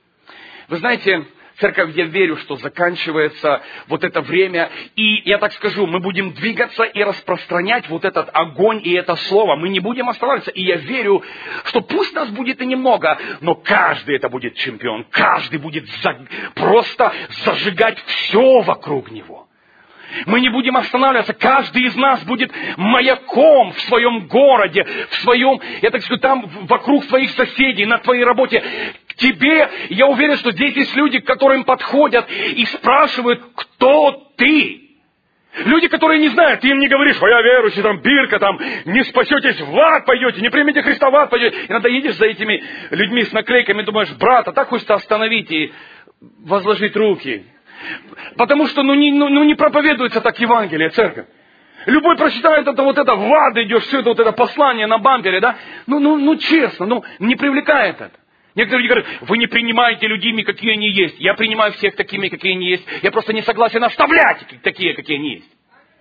Вы знаете, церковь, я верю, что заканчивается вот это время, и я так скажу, мы будем двигаться и распространять вот этот огонь и это слово. Мы не будем оставаться, и я верю, что пусть нас будет и немного, но каждый это будет чемпион, каждый будет просто зажигать все вокруг него. Мы не будем останавливаться, каждый из нас будет маяком в своем городе, в своем, я так скажу, там вокруг своих соседей, на твоей работе. К тебе, я уверен, что здесь есть люди, к которым подходят и спрашивают, кто ты? Люди, которые не знают, ты им не говоришь, я верующий, там, бирка, там, не спасетесь, в ад пойдете, не примите Христа, в ад пойдете. Иногда едешь за этими людьми с наклейками, думаешь, брата, так хочется остановить и возложить руки. Потому что, не проповедуется так Евангелие, церковь. Любой прочитает это, вот это, в ад идешь, все это, вот это послание на бампере, да? Честно, не привлекает это. Некоторые люди говорят, вы не принимаете людей, какие они есть. Я принимаю всех такими, какие они есть. Я просто не согласен оставлять такие, какие они есть.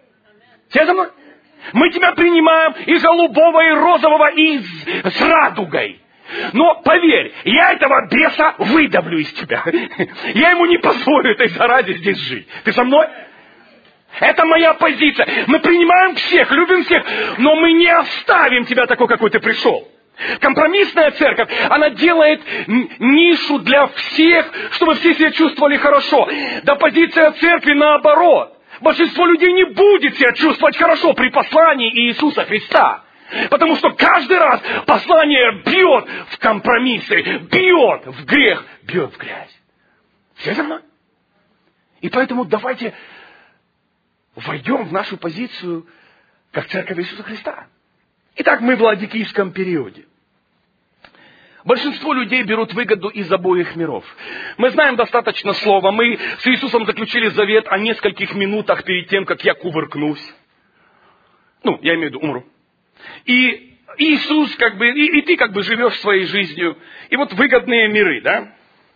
Все за мной? Мы тебя принимаем и голубого, и розового, и с радугой. Но поверь, я этого беса выдавлю из тебя. Я ему не позволю этой заразе здесь жить. Ты со мной? Это моя позиция. Мы принимаем всех, любим всех, но мы не оставим тебя такой, какой ты пришел. Компромиссная церковь, она делает нишу для всех, чтобы все себя чувствовали хорошо. Да позиция церкви наоборот. Большинство людей не будет себя чувствовать хорошо при послании Иисуса Христа. Потому что каждый раз послание бьет в компромиссы, бьет в грех, бьет в грязь. Все за мной? И поэтому давайте войдем в нашу позицию как церковь Иисуса Христа. Итак, мы в ладикийском периоде. Большинство людей берут выгоду из обоих миров. Мы знаем достаточно слова. Мы с Иисусом заключили завет о нескольких минутах перед тем, как я кувыркнусь. Я имею в виду, умру. И Иисус и ты живешь своей жизнью. И вот выгодные миры, да?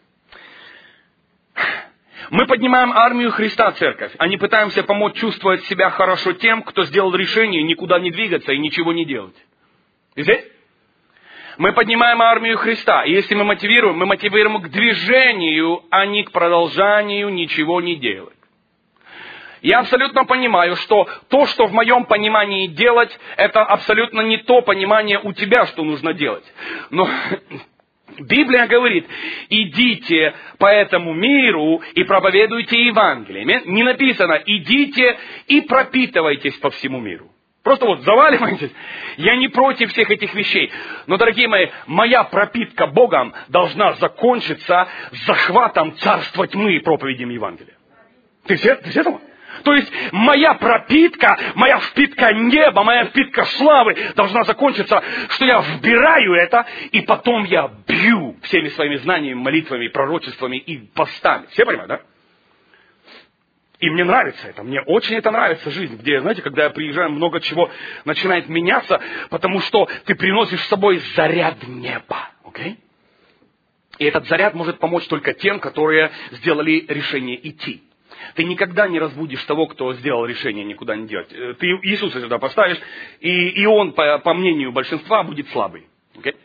Мы поднимаем армию Христа, церковь, а не пытаемся помочь чувствовать себя хорошо тем, кто сделал решение никуда не двигаться и ничего не делать. Здесь? Мы поднимаем армию Христа. И если мы мотивируем к движению, а не к продолжанию ничего не делать. Я абсолютно понимаю, что то, что в моем понимании делать, это абсолютно не то понимание у тебя, что нужно делать. Но Библия говорит, идите по этому миру и проповедуйте Евангелие. Не написано, идите и пропитывайтесь по всему миру. Просто заваливайтесь. Я не против всех этих вещей. Но, дорогие мои, моя пропитка Богом должна закончиться захватом царства тьмы и проповедью Евангелия. Ты все этого? То есть, моя пропитка, моя впитка неба, моя впитка славы должна закончиться, что я вбираю это, и потом я бью всеми своими знаниями, молитвами, пророчествами и постами. Все понимают, да? И мне нравится это, мне очень это нравится жизнь, где, знаете, когда я приезжаю, много чего начинает меняться, потому что ты приносишь с собой заряд неба, окей? И этот заряд может помочь только тем, которые сделали решение идти. Ты никогда не разбудишь того, кто сделал решение никуда не делать. Ты Иисуса сюда поставишь, и он, по мнению большинства, будет слабый, окей?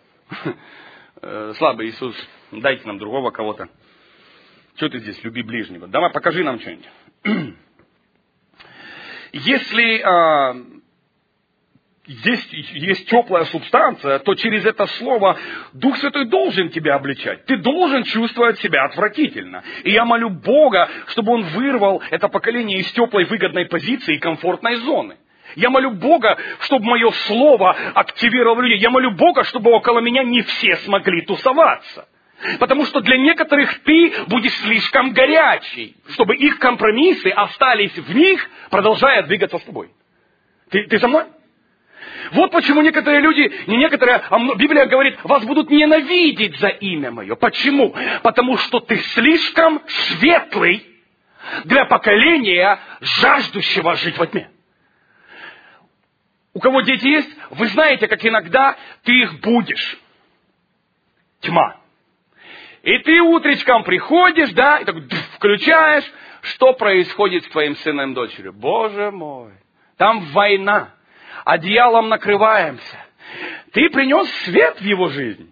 Слабый Иисус, дайте нам другого кого-то. Что ты здесь, люби ближнего? Давай, покажи нам что-нибудь. Если здесь есть теплая субстанция, то через это слово Дух Святой должен тебя обличать. Ты должен чувствовать себя отвратительно. И я молю Бога, чтобы Он вырвал это поколение из теплой выгодной позиции и комфортной зоны. Я молю Бога, чтобы мое слово активировало людей. Я молю Бога, чтобы около меня не все смогли тусоваться. Потому что для некоторых ты будешь слишком горячий, чтобы их компромиссы остались в них, продолжая двигаться с тобой. Ты со мной? Вот почему некоторые люди, не некоторые, а Библия говорит, вас будут ненавидеть за имя мое. Почему? Потому что ты слишком светлый для поколения, жаждущего жить во тьме. У кого дети есть, вы знаете, как иногда ты их будешь. Тьма. И ты утречком приходишь, да, и так включаешь, что происходит с твоим сыном и дочерью. Боже мой, там война, одеялом накрываемся. Ты принес свет в его жизнь.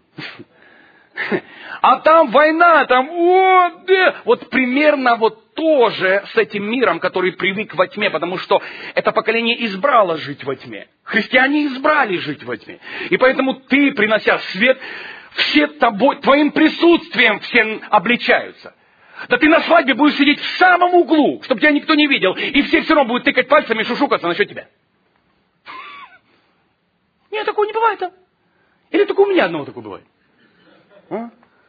А там война, там, вот примерно вот то же с этим миром, который привык во тьме, потому что это поколение избрало жить во тьме. Христиане избрали жить во тьме. И поэтому ты, принося свет, все твоим присутствием все обличаются. Да ты на свадьбе будешь сидеть в самом углу, чтобы тебя никто не видел, и все равно будут тыкать пальцами и шушукаться насчет тебя. Нет, такого не бывает, а? Или только у меня одного такого бывает? А?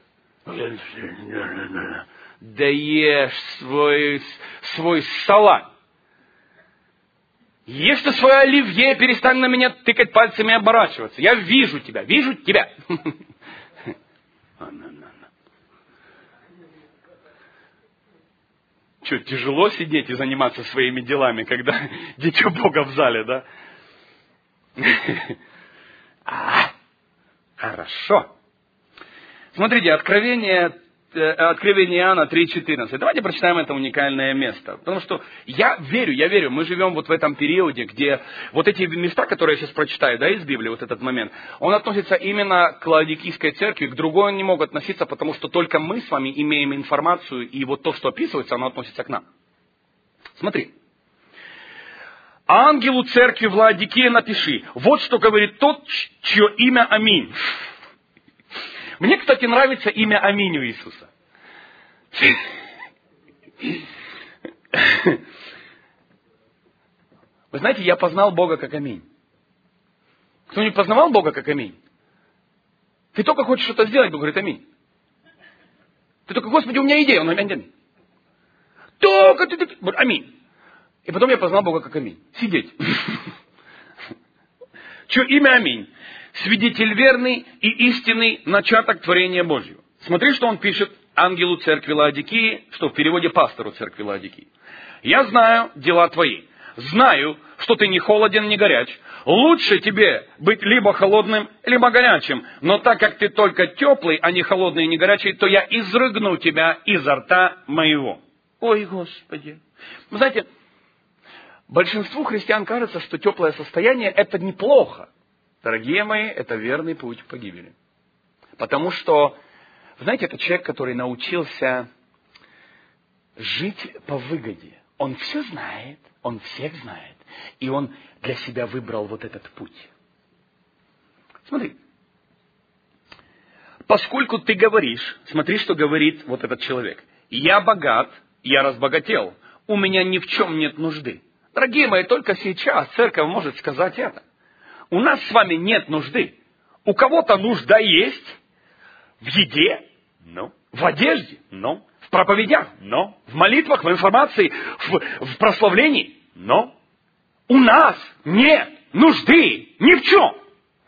Да ешь свой салат. Ешь ты свое оливье, перестань на меня тыкать пальцами и оборачиваться. Я вижу тебя, вижу тебя. Что, тяжело сидеть и заниматься своими делами, когда дитё Бога в зале, да? Хорошо. Смотрите, Откровение Иоанна 3:14. Давайте прочитаем это уникальное место. Потому что я верю, мы живем вот в этом периоде, где вот эти места, которые я сейчас прочитаю, да, из Библии, вот этот момент, он относится именно к Лаодикийской церкви, к другой он не мог относиться, потому что только мы с вами имеем информацию, и вот то, что описывается, оно относится к нам. Смотри. ангелу церкви в Лаодикее напиши. Вот что говорит тот, чье имя Аминь. Мне, кстати, нравится имя Аминь у Иисуса. Вы знаете, я познал Бога как Аминь. Кто-нибудь познавал Бога как Аминь? Ты только хочешь что-то сделать, Бог говорит Аминь. Ты только, Господи, у меня идея, он Аминь. Только ты, Аминь. И потом я познал Бога как Аминь. Сидеть. Чье имя Аминь? Свидетель верный и истинный, начаток творения Божьего. Смотри, что он пишет ангелу церкви Лаодикии, что в переводе пастору церкви Лаодикии. Я знаю дела твои. Знаю, что ты не холоден, не горяч. Лучше тебе быть либо холодным, либо горячим. Но так как ты только теплый, а не холодный и не горячий, то я изрыгну тебя изо рта моего. Ой, Господи. Вы знаете, большинству христиан кажется, что теплое состояние это неплохо. Дорогие мои, это верный путь к погибели. Потому что, знаете, это человек, который научился жить по выгоде. Он все знает, он всех знает. И он для себя выбрал вот этот путь. Смотри. Поскольку ты говоришь, смотри, что говорит вот этот человек. Я богат, я разбогател, у меня ни в чем нет нужды. Дорогие мои, только сейчас церковь может сказать это. У нас с вами нет нужды. У кого-то нужда есть в еде, в одежде, в проповедях, в молитвах, в информации, в прославлении, у нас нет нужды ни в чем.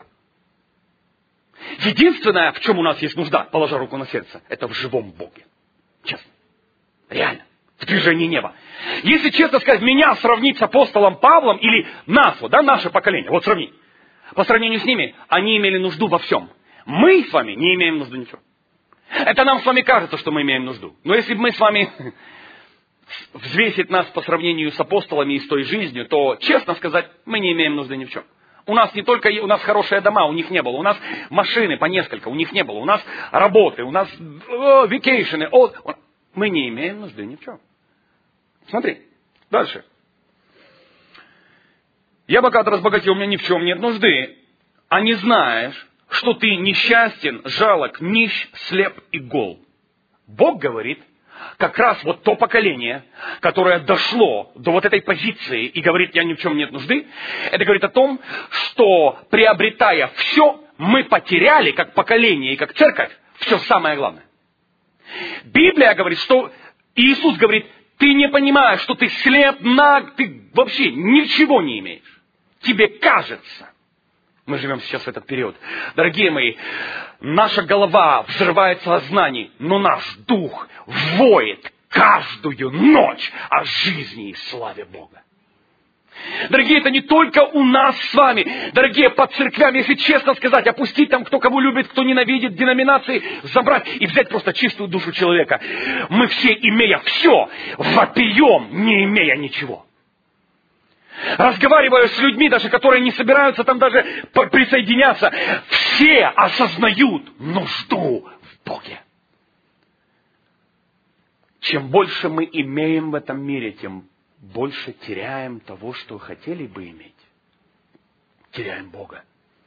Единственное, в чем у нас есть нужда, положа руку на сердце, это в живом Боге. Честно. Реально. В движении неба. Если честно сказать, меня сравнить с апостолом Павлом или нас, наше поколение, вот сравнить. По сравнению с ними, они имели нужду во всем. Мы с вами не имеем нужды ни в чем. Это нам с вами кажется, что мы имеем нужду. Но если бы мы с вами взвесить нас по сравнению с апостолами и с той жизнью, то, честно сказать, мы не имеем нужды ни в чем. У нас не только, у нас хорошие дома, у них не было. У нас машины по несколько, у них не было. У нас работы, у нас вакейшены. Мы не имеем нужды ни в чем. Смотри, дальше. Я богат, разбогател, у меня ни в чем нет нужды. А не знаешь, что ты несчастен, жалок, нищ, слеп и гол. Бог говорит, как раз вот то поколение, которое дошло до вот этой позиции и говорит, я ни в чем нет нужды, это говорит о том, что приобретая все, мы потеряли как поколение и как церковь все самое главное. Библия говорит, что Иисус говорит, ты не понимаешь, что ты слеп, наг, ты вообще ничего не имеешь. Тебе кажется. Мы живем сейчас в этот период. Дорогие мои, наша голова взрывается от знаний, но наш дух воет каждую ночь о жизни и славе Бога. Дорогие, это не только у нас с вами. Дорогие, по церквям, если честно сказать, опустить там, кто кого любит, кто ненавидит, деноминации, забрать и взять просто чистую душу человека. Мы все, имея все, вопием, не имея ничего. Разговаривая с людьми, даже которые не собираются там даже присоединяться, все осознают нужду в Боге. Чем больше мы имеем в этом мире, тем больше теряем того, что хотели бы иметь. Теряем Бога.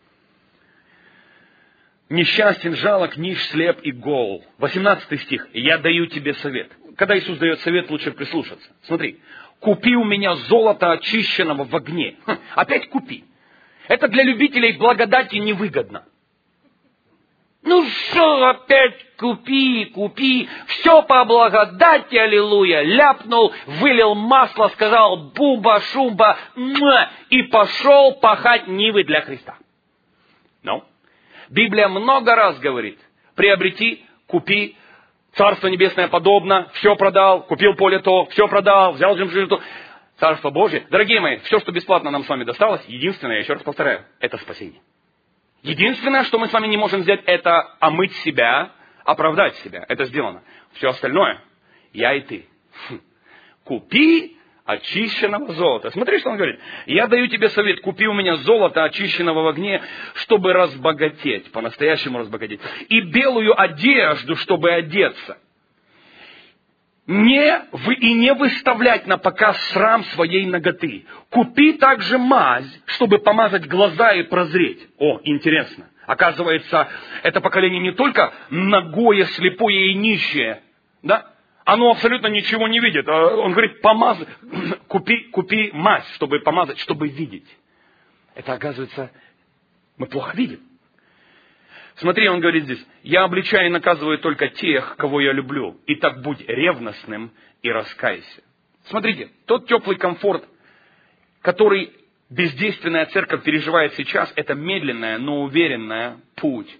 Несчастен, жалок, нищ, слеп и гол. 18 стих. Я даю тебе совет. Когда Иисус дает совет, лучше прислушаться. Смотри. Купи у меня золото, очищенного в огне. Опять купи. Это для любителей благодати невыгодно. Ну что, опять купи. Все по благодати, аллилуйя. Ляпнул, вылил масло, сказал бумба-шумба, и пошел пахать нивы для Христа. Но Библия много раз говорит, приобрети, купи, Царство Небесное подобно, все продал, купил поле то, все продал, взял жемчужину то. Царство Божие. Дорогие мои, все, что бесплатно нам с вами досталось, единственное, я еще раз повторяю, это спасение. Единственное, что мы с вами не можем взять, это омыть себя, оправдать себя. Это сделано. Все остальное, я и ты. Купи очищенного золота. Смотри, что он говорит. Я даю тебе совет, купи у меня золото, очищенного в огне, чтобы разбогатеть, по-настоящему разбогатеть. И белую одежду, чтобы одеться. не выставлять на показ срам своей наготы. Купи также мазь, чтобы помазать глаза и прозреть. О, интересно. Оказывается, это поколение не только нагое, слепое и нищее, да? Оно абсолютно ничего не видит. Он говорит, купи мазь, чтобы помазать, чтобы видеть. Это, оказывается, мы плохо видим. Смотри, он говорит здесь, я обличаю и наказываю только тех, кого я люблю. Итак, будь ревностным и раскайся. Смотрите, тот теплый комфорт, который бездейственная церковь переживает сейчас, это медленная, но уверенная путь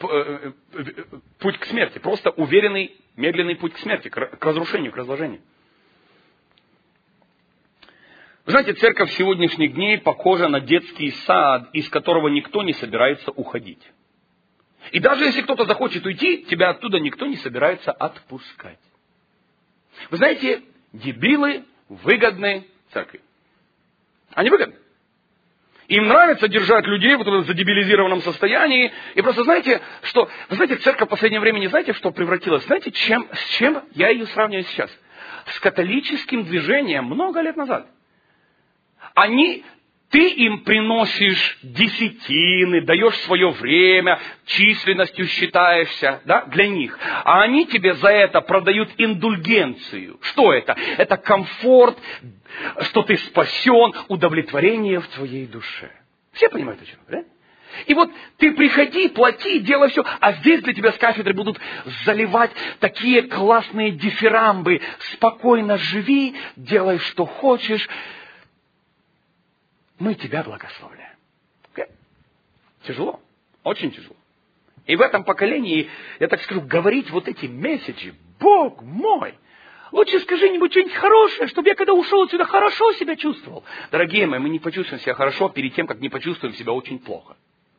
к смерти. Просто уверенный, медленный путь к смерти, к разрушению, к разложению. Вы знаете, церковь сегодняшних дней похожа на детский сад, из которого никто не собирается уходить. И даже если кто-то захочет уйти, тебя оттуда никто не собирается отпускать. Вы знаете, дебилы выгодны церкви. Они выгодны. Им нравится держать людей в этом задебилизированном состоянии. И просто знаете, что... Вы знаете, церковь в последнее время не знаете, что превратилась? Знаете, с чем я ее сравниваю сейчас? С католическим движением много лет назад. Ты им приносишь десятины, даешь свое время, численностью считаешься, да, для них. А они тебе за это продают индульгенцию. Что это? Это комфорт, что ты спасен, удовлетворение в твоей душе. Все понимают, о чем, да? И вот ты приходи, плати, делай все, а здесь для тебя с кафедры будут заливать такие классные дифирамбы. Спокойно живи, делай, что хочешь. Мы тебя благословляем. Okay? Тяжело. Очень тяжело. И в этом поколении, я так скажу, говорить вот эти месседжи, Бог мой, лучше скажи что-нибудь хорошее, чтобы я, когда ушел отсюда, хорошо себя чувствовал. Дорогие мои, мы не почувствуем себя хорошо перед тем, как не почувствуем себя очень плохо.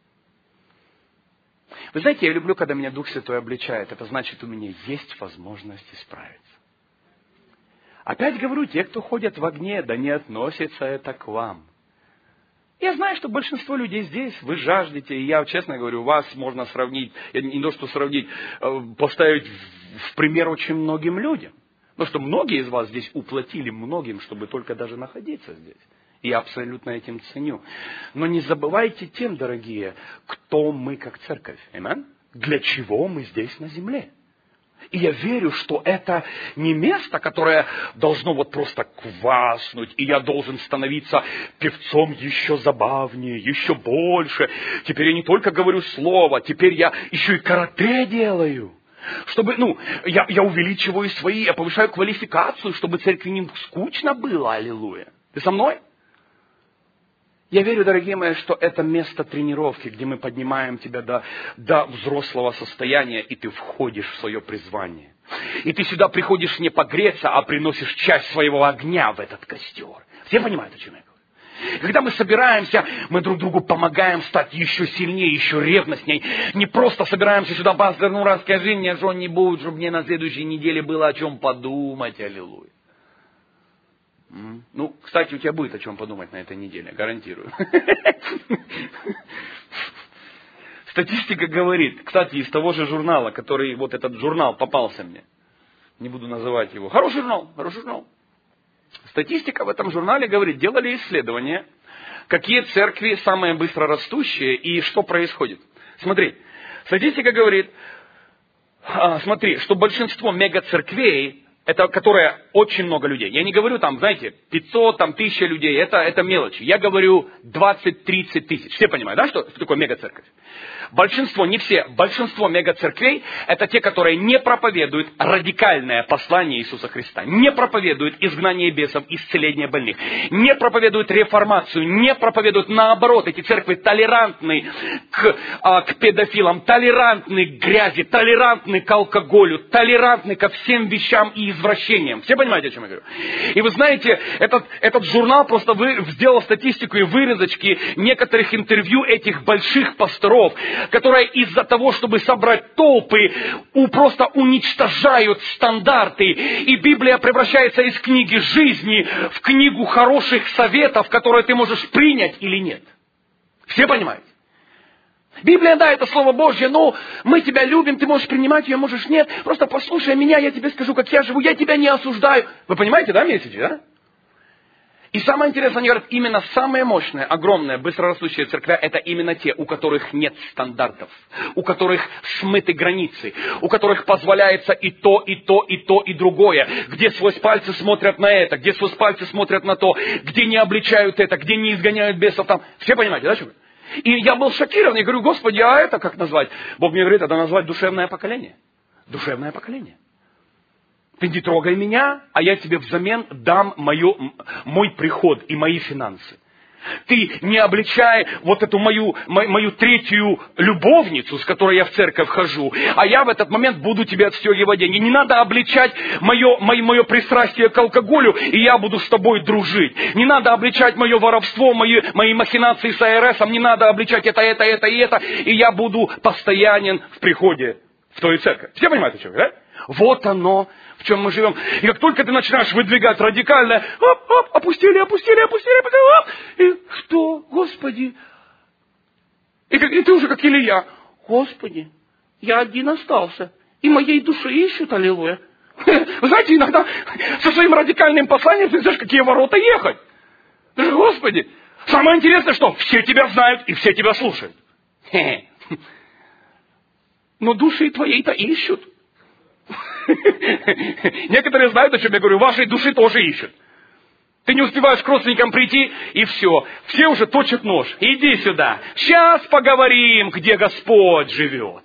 Вы знаете, я люблю, когда меня Дух Святой обличает. Это значит, у меня есть возможность исправиться. Опять говорю, те, кто ходят в огне, да не относится это к вам. Я знаю, что большинство людей здесь, вы жаждете, и я честно говорю, вас можно сравнить, не то что сравнить, поставить в пример очень многим людям. Потому что многие из вас здесь уплатили многим, чтобы только даже находиться здесь. И я абсолютно этим ценю. Но не забывайте тем, дорогие, кто мы как церковь. Аминь? Для чего мы здесь на земле. И я верю, что это не место, которое должно вот просто кваснуть, и я должен становиться певцом еще забавнее, еще больше. Теперь я не только говорю слово, теперь я еще и карате делаю. Чтобы, я увеличиваю я повышаю квалификацию, чтобы церкви не скучно было, аллилуйя. Ты со мной? Я верю, дорогие мои, что это место тренировки, где мы поднимаем тебя до взрослого состояния, и ты входишь в свое призвание. И ты сюда приходишь не погреться, а приносишь часть своего огня в этот костер. Все понимают, о чем я говорю? Когда мы собираемся, мы друг другу помогаем стать еще сильнее, еще ревностней. Не просто собираемся сюда, пастор, расскажи мне что-нибудь, чтобы мне на следующей неделе было о чем подумать, аллилуйя. Кстати, у тебя будет о чем подумать на этой неделе, гарантирую. Статистика говорит, кстати, из того же журнала, который, вот этот журнал попался мне, не буду называть его, хороший журнал. Статистика в этом журнале говорит, делали исследования, какие церкви самые быстро растущие и что происходит. Смотри, статистика говорит, что большинство мегацерквей, это которое очень много людей. Я не говорю 500, 1000 людей, это мелочи. Я говорю 20-30 тысяч. Все понимают, да, что такое мегацерковь? Большинство, не все, большинство мегацерквей это те, которые не проповедуют радикальное послание Иисуса Христа, не проповедуют изгнание бесов, исцеление больных, не проповедуют реформацию, не проповедуют наоборот. Эти церкви толерантны к педофилам, толерантны к грязи, толерантны к алкоголю, толерантны ко всем вещам и извращениям. Все понимаете, о чем я говорю? И вы знаете, этот журнал просто сделал статистику и вырезочки некоторых интервью этих больших пасторов, которые из-за того, чтобы собрать толпы, просто уничтожают стандарты. И Библия превращается из книги жизни в книгу хороших советов, которые ты можешь принять или нет. Все понимаете? Библия, да, это Слово Божье, но мы тебя любим, ты можешь принимать ее, можешь нет. Просто послушай меня, я тебе скажу, как я живу, я тебя не осуждаю. Вы понимаете, да, месседж, да? И самое интересное, они говорят, именно самые мощные, огромные, быстрорастущие церкви, это именно те, у которых нет стандартов, у которых смыты границы, у которых позволяется и то, и то, и то, и другое, где сквозь пальцы смотрят на это, где сквозь пальцы смотрят на то, где не обличают это, где не изгоняют бесов там. Все понимаете, да, что? И я был шокирован, я говорю, Господи, а это как назвать? Бог мне говорит, это назвать душевное поколение. Душевное поколение. Ты не трогай меня, а я тебе взамен дам мой приход и мои финансы. Ты не обличай вот эту мою третью любовницу, с которой я в церковь хожу, а я в этот момент буду тебе отстегивать деньги. Не надо обличать мое пристрастие к алкоголю, и я буду с тобой дружить. Не надо обличать мое воровство, мои махинации с АРСом, не надо обличать это, и я буду постоянен в приходе в твою церковь. Все понимаете, о чем я, да? Вот оно, в чем мы живем. И как только ты начинаешь выдвигать радикальное, опустили, и что, Господи? И ты уже как Илья, Господи, я один остался, и моей души ищут, аллилуйя. Вы знаете, иногда со своим радикальным посланием ты знаешь, какие ворота ехать. Господи, самое интересное, что все тебя знают и все тебя слушают. Но души твоей-то ищут. Некоторые знают, о чем я говорю. Вашей души тоже ищут. Ты не успеваешь к родственникам прийти, и все. Все уже точат нож. Иди сюда. Сейчас поговорим, где Господь живет.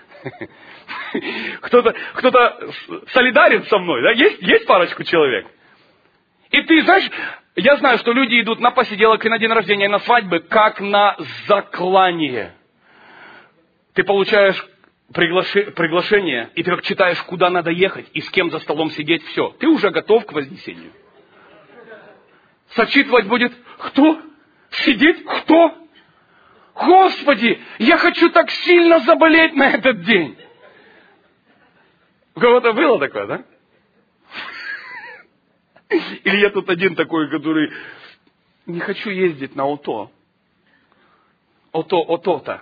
Кто-то солидарен со мной, да? Есть парочку человек. И ты знаешь, я знаю, что люди идут на посиделок и на день рождения, и на свадьбы, как на заклание. Ты получаешь приглашение, и ты как читаешь, куда надо ехать, и с кем за столом сидеть, все. Ты уже готов к вознесению. Сочитывать будет кто? Сидеть кто? Господи, я хочу так сильно заболеть на этот день. У кого-то было такое, да? Или я тут один такой, который не хочу ездить на ОТО. ОТО-то.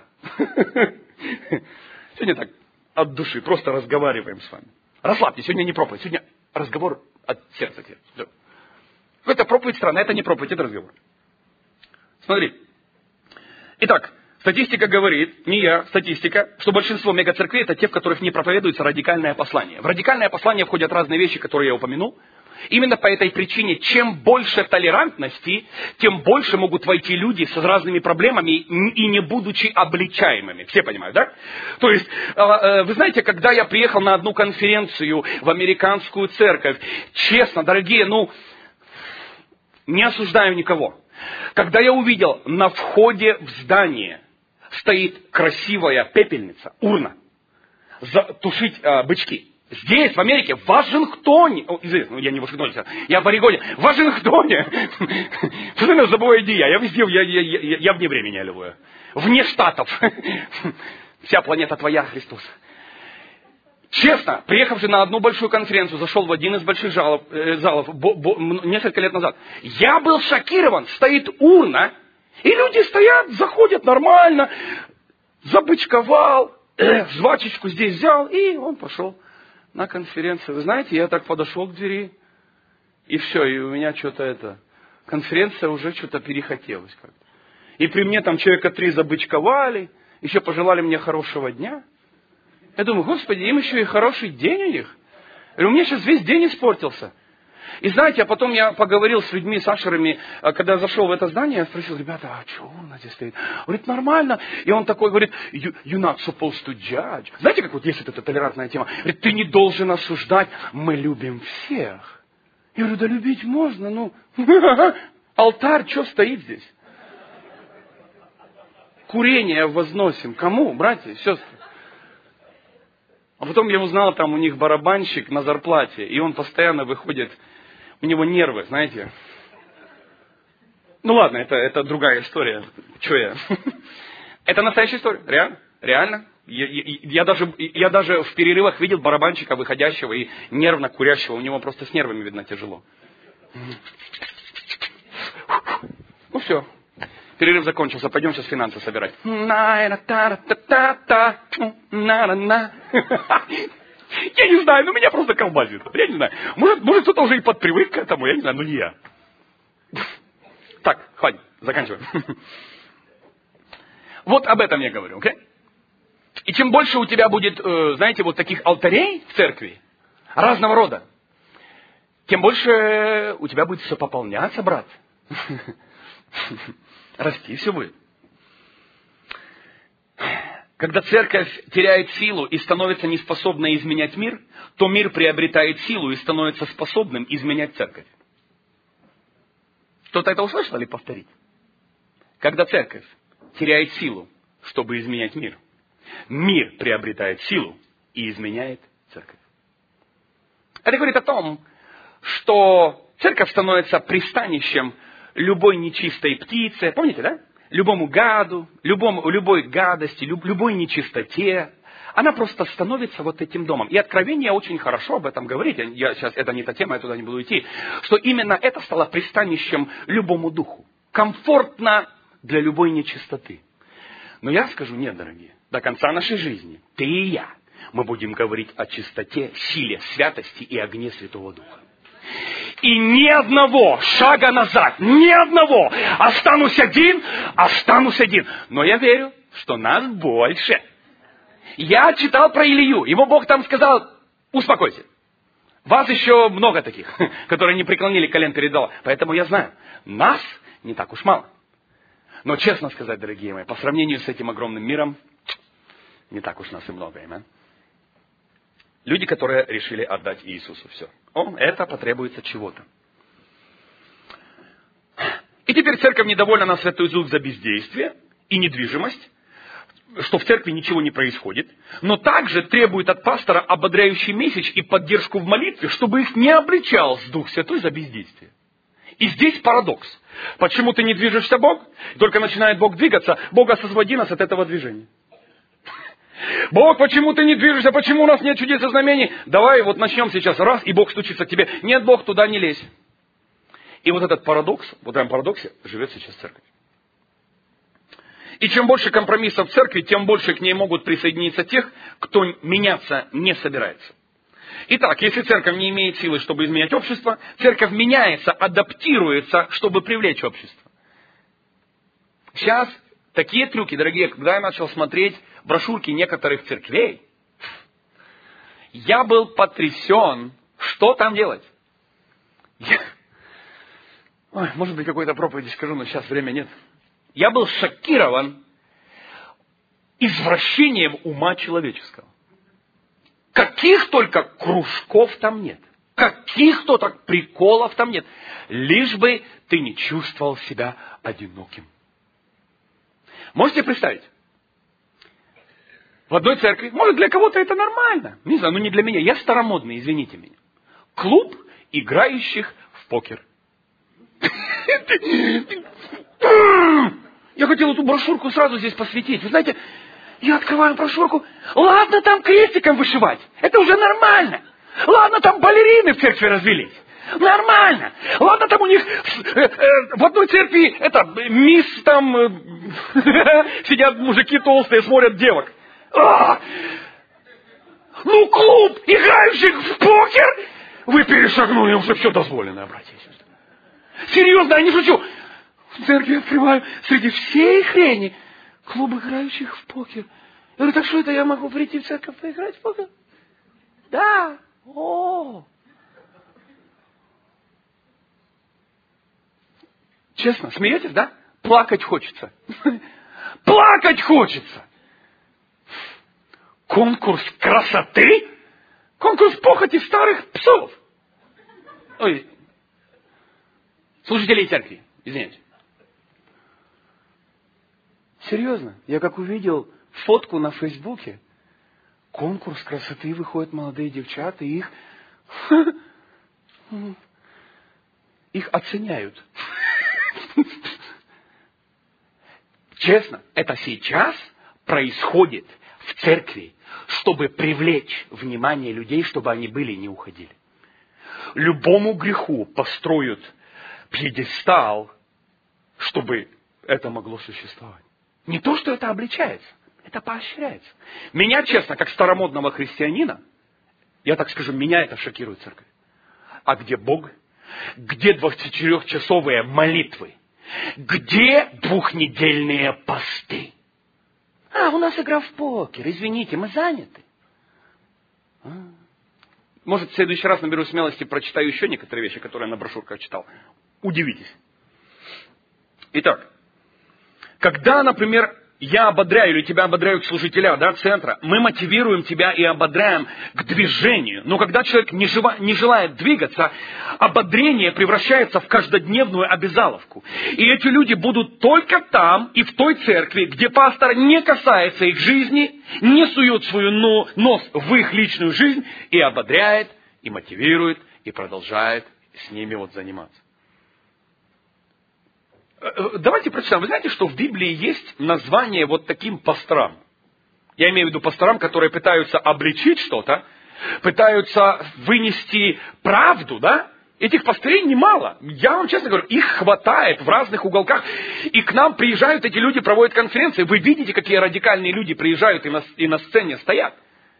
Сегодня так, от души, просто разговариваем с вами. Расслабьтесь, сегодня не проповедь, сегодня разговор от сердца. Это проповедь странная, это не проповедь, это разговор. Смотри. Итак, статистика говорит, не я, статистика, что большинство мегацерквей это те, в которых не проповедуется радикальное послание. В радикальное послание входят разные вещи, которые я упомянул. Именно по этой причине, чем больше толерантности, тем больше могут войти люди с разными проблемами и не будучи обличаемыми. Все понимают, да? То есть, вы знаете, когда я приехал на одну конференцию в американскую церковь, честно, дорогие, не осуждаю никого. Когда я увидел, на входе в здание стоит красивая пепельница, урна, тушить бычки. Здесь, в Америке, в Вашингтоне, я не в Вашингтоне, я в Орегоне, в Вашингтоне, постоянно забываю, где я везде, я вне времени, аллилуйя, вне штатов, вся планета твоя, Христос. Честно, приехавший на одну большую конференцию, зашел в один из больших залов несколько лет назад, я был шокирован, стоит урна, и люди стоят, заходят нормально, забычковал, жвачечку здесь взял, и он пошел на конференцию. Вы знаете, я так подошел к двери, и все, и у меня что-то конференция уже что-то перехотелась как-то. И при мне там человека 3 забычковали, еще пожелали мне хорошего дня. Я думаю, Господи, им еще и хороший день у них. И у меня сейчас весь день испортился. И знаете, а потом я поговорил с людьми, с ашерами, когда я зашел в это здание, я спросил, ребята, а что у нас здесь стоит? Говорит, нормально. И он такой говорит, you're not supposed to judge. Знаете, как вот есть эта толерантная тема? Говорит, ты не должен осуждать, мы любим всех. Я говорю, да любить можно, алтарь, что стоит здесь? Курение возносим. Кому, братья и сестры? А потом я узнал, там у них барабанщик на зарплате, и он постоянно выходит, у него нервы, знаете. Ну ладно, это другая история. Че я? Это настоящая история, реально. Я даже в перерывах видел барабанщика выходящего и нервно курящего, у него просто с нервами, видно, тяжело. Ну все, перерыв закончился, пойдем сейчас финансы собирать. Я не знаю, меня просто колбасит. Я не знаю. Может кто-то уже и подпривык к этому, я не знаю, но не я. Так, хватит, заканчиваем. Вот об этом я говорю, окей? И чем больше у тебя будет, знаете, вот таких алтарей в церкви, разного рода, тем больше у тебя будет все пополняться, брат. Расти все будет. Когда церковь теряет силу и становится неспособной изменять мир, то мир приобретает силу и становится способным изменять церковь. Кто-то это услышал или повторить? Когда церковь теряет силу, чтобы изменять мир, мир приобретает силу и изменяет церковь. Это говорит о том, что церковь становится пристанищем любой нечистой птицы. Помните, да? Любому гаду, любой гадости, любой нечистоте. Она просто становится вот этим домом. И Откровение очень хорошо об этом говорит. Сейчас это не та тема, я туда не буду идти. Что именно это стало пристанищем любому духу. Комфортно для любой нечистоты. Но я скажу, нет, дорогие. До конца нашей жизни ты и я, мы будем говорить о чистоте, силе, святости и огне Святого Духа. И ни одного шага назад, ни одного. Останусь один. Но я верю, что нас больше. Я читал про Илью. Ему Бог там сказал, успокойся. Вас еще много таких, которые не преклонили колен перед Богом. Поэтому я знаю, нас не так уж мало. Но честно сказать, дорогие мои, по сравнению с этим огромным миром, не так уж нас и много. Аминь. Люди, которые решили отдать Иисусу все. Это потребуется чего-то. И теперь церковь недовольна на Святой Дух за бездействие и недвижимость, что в церкви ничего не происходит, но также требует от пастора ободряющий месседж и поддержку в молитве, чтобы их не обличал Дух Святой за бездействие. И здесь парадокс. Почему ты не движешься, Бог? Только начинает Бог двигаться, Бог освободи нас от этого движения. Бог, почему ты не движешься? Почему у нас нет чудес и знамений? Давай вот начнем сейчас раз, и Бог стучится к тебе. Нет, Бог, туда не лезь. И вот этот парадокс, вот в этом парадоксе живет сейчас церковь. И чем больше компромиссов в церкви, тем больше к ней могут присоединиться тех, кто меняться не собирается. Итак, если церковь не имеет силы, чтобы изменять общество, церковь меняется, адаптируется, чтобы привлечь общество. Сейчас такие трюки, дорогие, когда я начал смотреть брошюрки некоторых церквей, я был потрясен, что там делать. Может быть, какой-то проповеди скажу, но сейчас время нет. Я был шокирован извращением ума человеческого. Каких только кружков там нет. Каких только приколов там нет. Лишь бы ты не чувствовал себя одиноким. Можете представить? В одной церкви, может для кого-то это нормально. Не знаю, но не для меня. Я старомодный, извините меня. Клуб играющих в покер. Я хотел эту брошюрку сразу здесь посвятить. Вы знаете, я открываю брошюрку. Ладно, там крестиком вышивать. Это уже нормально. Ладно, там балерины в церкви развелись. Нормально. Ладно, там у них в одной церкви мисс там сидят мужики толстые, смотрят девок. Ну, клуб играющих в покер, вы перешагнули, уже все дозволено, братья и сестры. Серьезно, я не шучу. В церкви открываю среди всей хрени клуб играющих в покер. Я говорю, так что это я могу прийти в церковь поиграть в покер? Да. О. Честно, смеетесь, да? Плакать хочется. Плакать хочется. Конкурс красоты? Конкурс похоти старых псов. Ой. Служителей церкви, извините. Серьезно, я как увидел фотку на Фейсбуке, конкурс красоты, выходят молодые девчата, и их оценяют. Честно, это сейчас происходит в церкви, чтобы привлечь внимание людей, чтобы они были и не уходили. Любому греху построят пьедестал, чтобы это могло существовать. Не то, что это обличается, это поощряется. Меня, честно, как старомодного христианина, я так скажу, меня это шокирует, церковь. А где Бог? Где 24-часовые молитвы? Где двухнедельные посты? У нас игра в покер, извините, мы заняты. Может, в следующий раз наберу смелости, прочитаю еще некоторые вещи, которые я на брошюрках читал. Удивитесь. Итак, когда, например, я ободряю или тебя ободряют служителя, центра, мы мотивируем тебя и ободряем к движению. Но когда человек не желает двигаться, ободрение превращается в каждодневную обязаловку. И эти люди будут только там и в той церкви, где пастор не касается их жизни, не сует свой нос в их личную жизнь и ободряет, и мотивирует, и продолжает с ними заниматься. Давайте прочитаем. Вы знаете, что в Библии есть название таким пасторам? Я имею в виду пасторам, которые пытаются обличить что-то, пытаются вынести правду, Этих пастырей немало. Я вам честно говорю, их хватает в разных уголках. И к нам приезжают эти люди, проводят конференции. Вы видите, какие радикальные люди приезжают и на сцене стоят.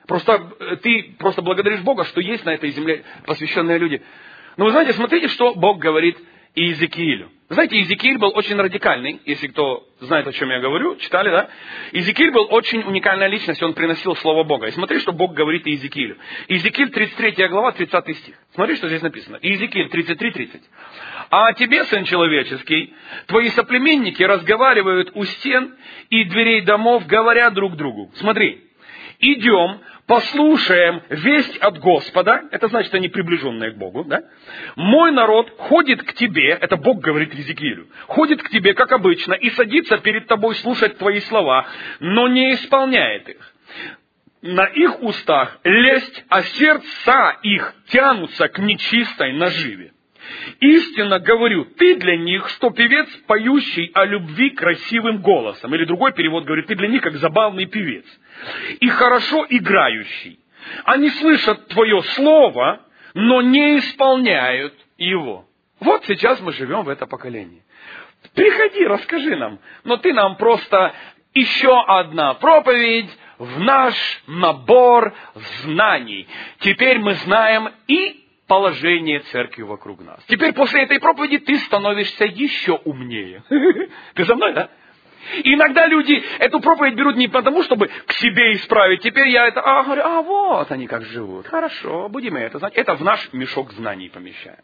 Ты просто благодаришь Бога, что есть на этой земле посвященные люди. Но вы знаете, смотрите, что Бог говорит Иезекиилю. Знаете, Иезекииль был очень радикальный, если кто знает, о чем я говорю, читали, Иезекииль был очень уникальная личность, он приносил Слово Бога. И смотри, что Бог говорит Иезекиилю. Иезекииль, 33 глава, 30 стих. Смотри, что здесь написано. Иезекииль 33:30. «А тебе, сын человеческий, твои соплеменники разговаривают у стен и дверей домов, говоря друг другу». Смотри. «Идем, послушаем весть от Господа», это значит, они приближенные к Богу, «Мой народ ходит к тебе», это Бог говорит Иезекиилю, «ходит к тебе, как обычно, и садится перед тобой слушать твои слова, но не исполняет их. На их устах лесть, а сердца их тянутся к нечистой наживе. Истинно говорю, ты для них, что певец, поющий о любви красивым голосом». Или другой перевод говорит, ты для них как забавный певец. «И хорошо играющий. Они слышат твое слово, но не исполняют его». Вот сейчас мы живем в это поколение. Приходи, расскажи нам. Но ты нам просто еще одна проповедь в наш набор знаний. Теперь мы знаем и положение церкви вокруг нас. Теперь после этой проповеди ты становишься еще умнее. Ты за мной, И иногда люди эту проповедь берут не потому, чтобы к себе исправить. Теперь я говорю, вот они как живут. Хорошо, будем это знать. Это в наш мешок знаний помещаем.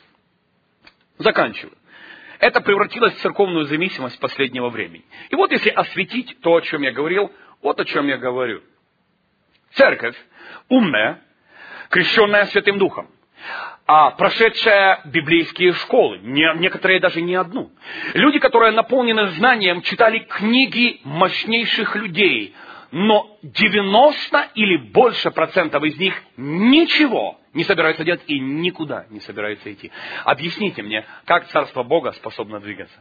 Заканчиваю. Это превратилось в церковную зависимость последнего времени. И вот если осветить то, о чем я говорил, вот о чем я говорю. Церковь умная, крещенная Святым Духом, прошедшая библейские школы, некоторые даже не одну. Люди, которые наполнены знанием, читали книги мощнейших людей, но 90 или больше процентов из них ничего не собираются делать и никуда не собираются идти. Объясните мне, как Царство Бога способно двигаться?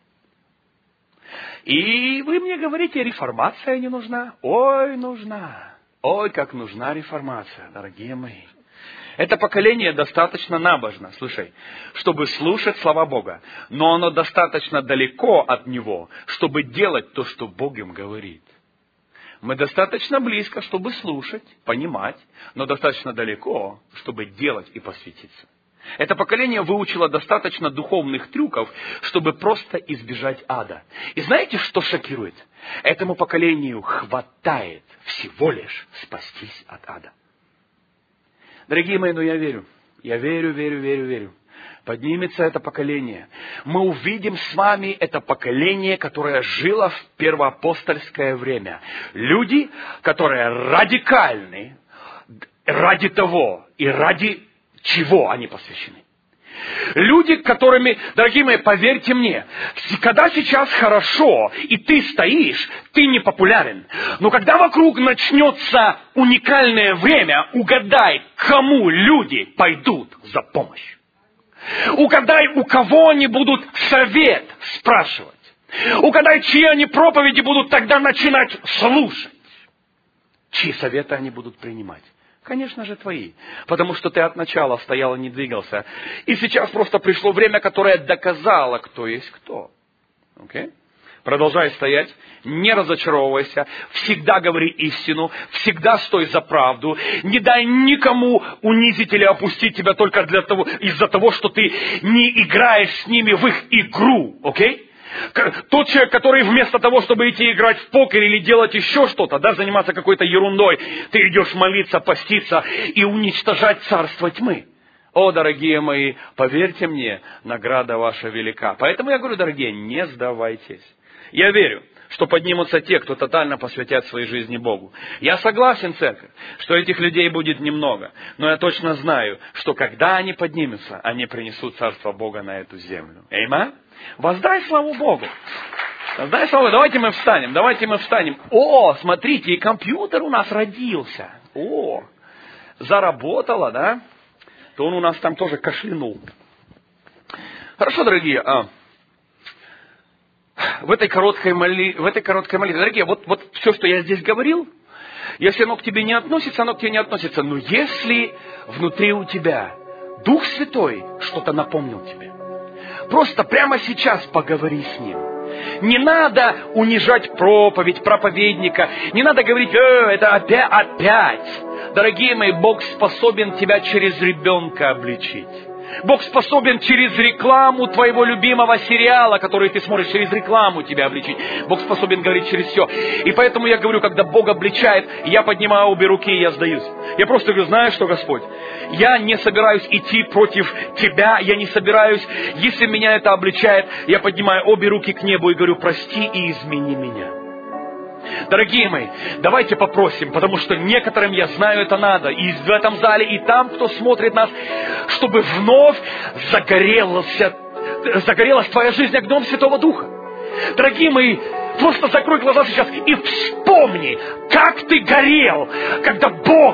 И вы мне говорите, реформация не нужна? Ой, нужна. Ой, как нужна реформация, дорогие мои. Это поколение достаточно набожно, слушай, чтобы слушать слова Бога. Но оно достаточно далеко от Него, чтобы делать то, что Бог им говорит. Мы достаточно близко, чтобы слушать, понимать, но достаточно далеко, чтобы делать и посвятиться. Это поколение выучило достаточно духовных трюков, чтобы просто избежать ада. И знаете, что шокирует? Этому поколению хватает всего лишь спастись от ада. Дорогие мои, я верю. Поднимется это поколение. Мы увидим с вами это поколение, которое жило в первоапостольское время. Люди, которые радикальны ради того и ради чего они посвящены. Люди, которыми, дорогие мои, поверьте мне, когда сейчас хорошо, и ты стоишь, ты не популярен. Но когда вокруг начнется уникальное время, угадай, кому люди пойдут за помощью. Угадай, у кого они будут совет спрашивать. Угадай, чьи они проповеди будут тогда начинать слушать. Чьи советы они будут принимать. Конечно же, твои. Потому что ты от начала стоял и не двигался. И сейчас просто пришло время, которое доказало, кто есть кто. Okay? Продолжай стоять, не разочаровывайся, всегда говори истину, всегда стой за правду, не дай никому унизить или опустить тебя только из-за того, что ты не играешь с ними в их игру, окей? Тот человек, который вместо того, чтобы идти играть в покер или делать еще что-то, да, заниматься какой-то ерундой, ты идешь молиться, поститься и уничтожать царство тьмы. О, дорогие мои, поверьте мне, награда ваша велика. Поэтому я говорю, дорогие, не сдавайтесь. Я верю, что поднимутся те, кто тотально посвятят своей жизни Богу. Я согласен, церковь, что этих людей будет немного. Но я точно знаю, что когда они поднимутся, они принесут Царство Бога на эту землю. Аминь? Воздай славу Богу. Воздай славу. Давайте мы встанем. О, смотрите, и компьютер у нас родился. О, заработало, да? То он у нас там тоже кашлянул. Хорошо, дорогие. В этой короткой молитве, дорогие, вот все, что я здесь говорил, если оно к тебе не относится, оно к тебе не относится. Но если внутри у тебя Дух Святой что-то напомнил тебе, просто прямо сейчас поговори с Ним. Не надо унижать проповедника, не надо говорить, это опять. Дорогие мои, Бог способен тебя через ребенка обличить. Бог способен через рекламу твоего любимого сериала, который ты смотришь, через рекламу тебя обличить. Бог способен говорить через все. И поэтому я говорю, когда Бог обличает, я поднимаю обе руки и я сдаюсь. Я просто говорю, знаешь что, Господь? Я не собираюсь идти против Тебя, я не собираюсь, если меня это обличает, я поднимаю обе руки к небу и говорю, прости и измени меня. Дорогие мои, давайте попросим, потому что некоторым, я знаю, это надо, и в этом зале, и там, кто смотрит нас, чтобы вновь загорелась твоя жизнь огнем Святого Духа. Дорогие мои, просто закрой глаза сейчас и вспомни, как ты горел, когда Бог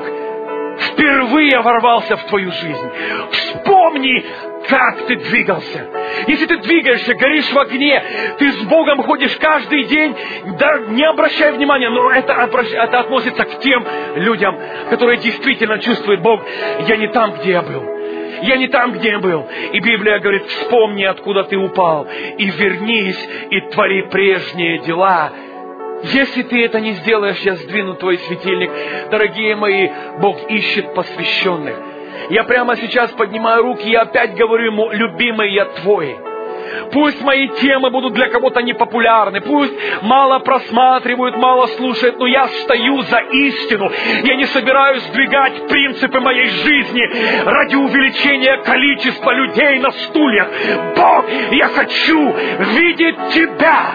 впервые ворвался в твою жизнь. Вспомни, как ты двигался. Если ты двигаешься, горишь в огне, ты с Богом ходишь каждый день, да, не обращай внимания, но это относится к тем людям, которые действительно чувствуют, Бог, я не там, где я был. Я не там, где я был. И Библия говорит, вспомни, откуда ты упал, и вернись, и твори прежние дела. Если ты это не сделаешь, я сдвину твой светильник. Дорогие мои, Бог ищет посвященных. Я прямо сейчас поднимаю руки и опять говорю ему, любимый, я твой. Пусть мои темы будут для кого-то непопулярны, пусть мало просматривают, мало слушают, но я стою за истину. Я не собираюсь сдвигать принципы моей жизни ради увеличения количества людей на стульях. Бог, я хочу видеть Тебя.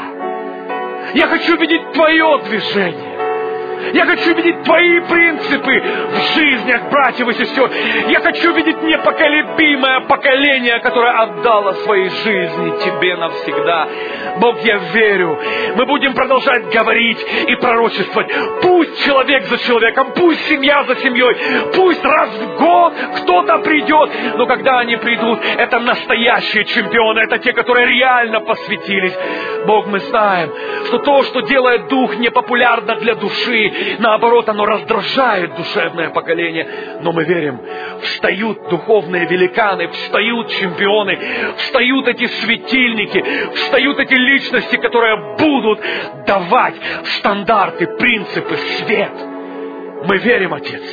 Я хочу видеть Твое движение. Я хочу видеть Твои принципы в жизнях братьев и сестер. Я хочу видеть непоколебимое поколение, которое отдало своей жизни Тебе навсегда. Бог, я верю, мы будем продолжать говорить и пророчествовать. Пусть человек за человеком, пусть семья за семьей, пусть раз в год кто-то придет, но когда они придут, это настоящие чемпионы, это те, которые реально посвятились. Бог, мы знаем, что то, что делает Дух, непопулярно для души. Наоборот, оно раздражает душевное поколение. Но мы верим, встают духовные великаны, встают чемпионы, встают эти светильники, встают эти личности, которые будут давать стандарты, принципы, свет. Мы верим, Отец.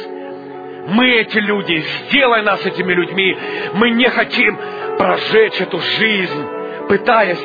Мы эти люди, сделай нас этими людьми. Мы не хотим прожечь эту жизнь, пытаясь.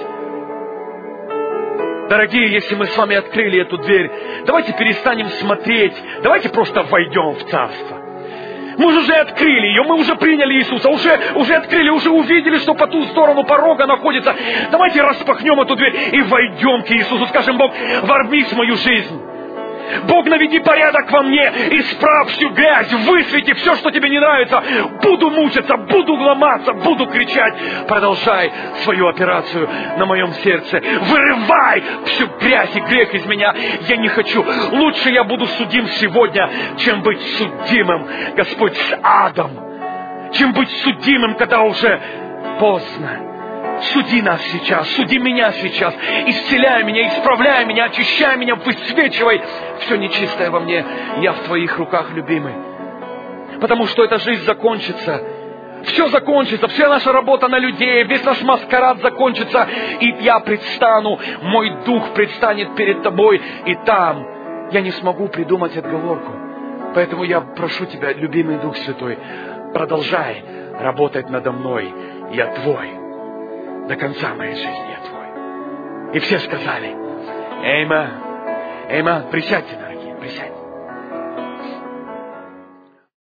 Дорогие, если мы с вами открыли эту дверь, давайте перестанем смотреть, давайте просто войдем в Царство. Мы же уже открыли ее, мы уже приняли Иисуса, уже открыли, уже увидели, что по ту сторону порога находится. Давайте распахнем эту дверь и войдем к Иисусу, скажем, Бог, ворвись в мою жизнь. Бог, наведи порядок во мне, исправь всю грязь, высвети все, что тебе не нравится. Буду мучиться, буду ломаться, буду кричать. Продолжай свою операцию на моем сердце. Вырывай всю грязь и грех из меня. Я не хочу. Лучше я буду судим сегодня, чем быть судимым, Господь, с адом. Чем быть судимым, когда уже поздно. Суди нас сейчас, суди меня сейчас, исцеляй меня, исправляй меня, очищай меня, высвечивай все нечистое во мне. Я в Твоих руках, любимый. Потому что эта жизнь закончится. все закончится, вся наша работа на людей, весь наш маскарад закончится, и я предстану, мой дух предстанет перед тобой, и там я не смогу придумать отговорку. Поэтому я прошу тебя, любимый Дух Святой, продолжай работать надо мной. Я твой. До конца моей жизни я твой. И все сказали: Эймен. Эймен. Присядьте, дорогие.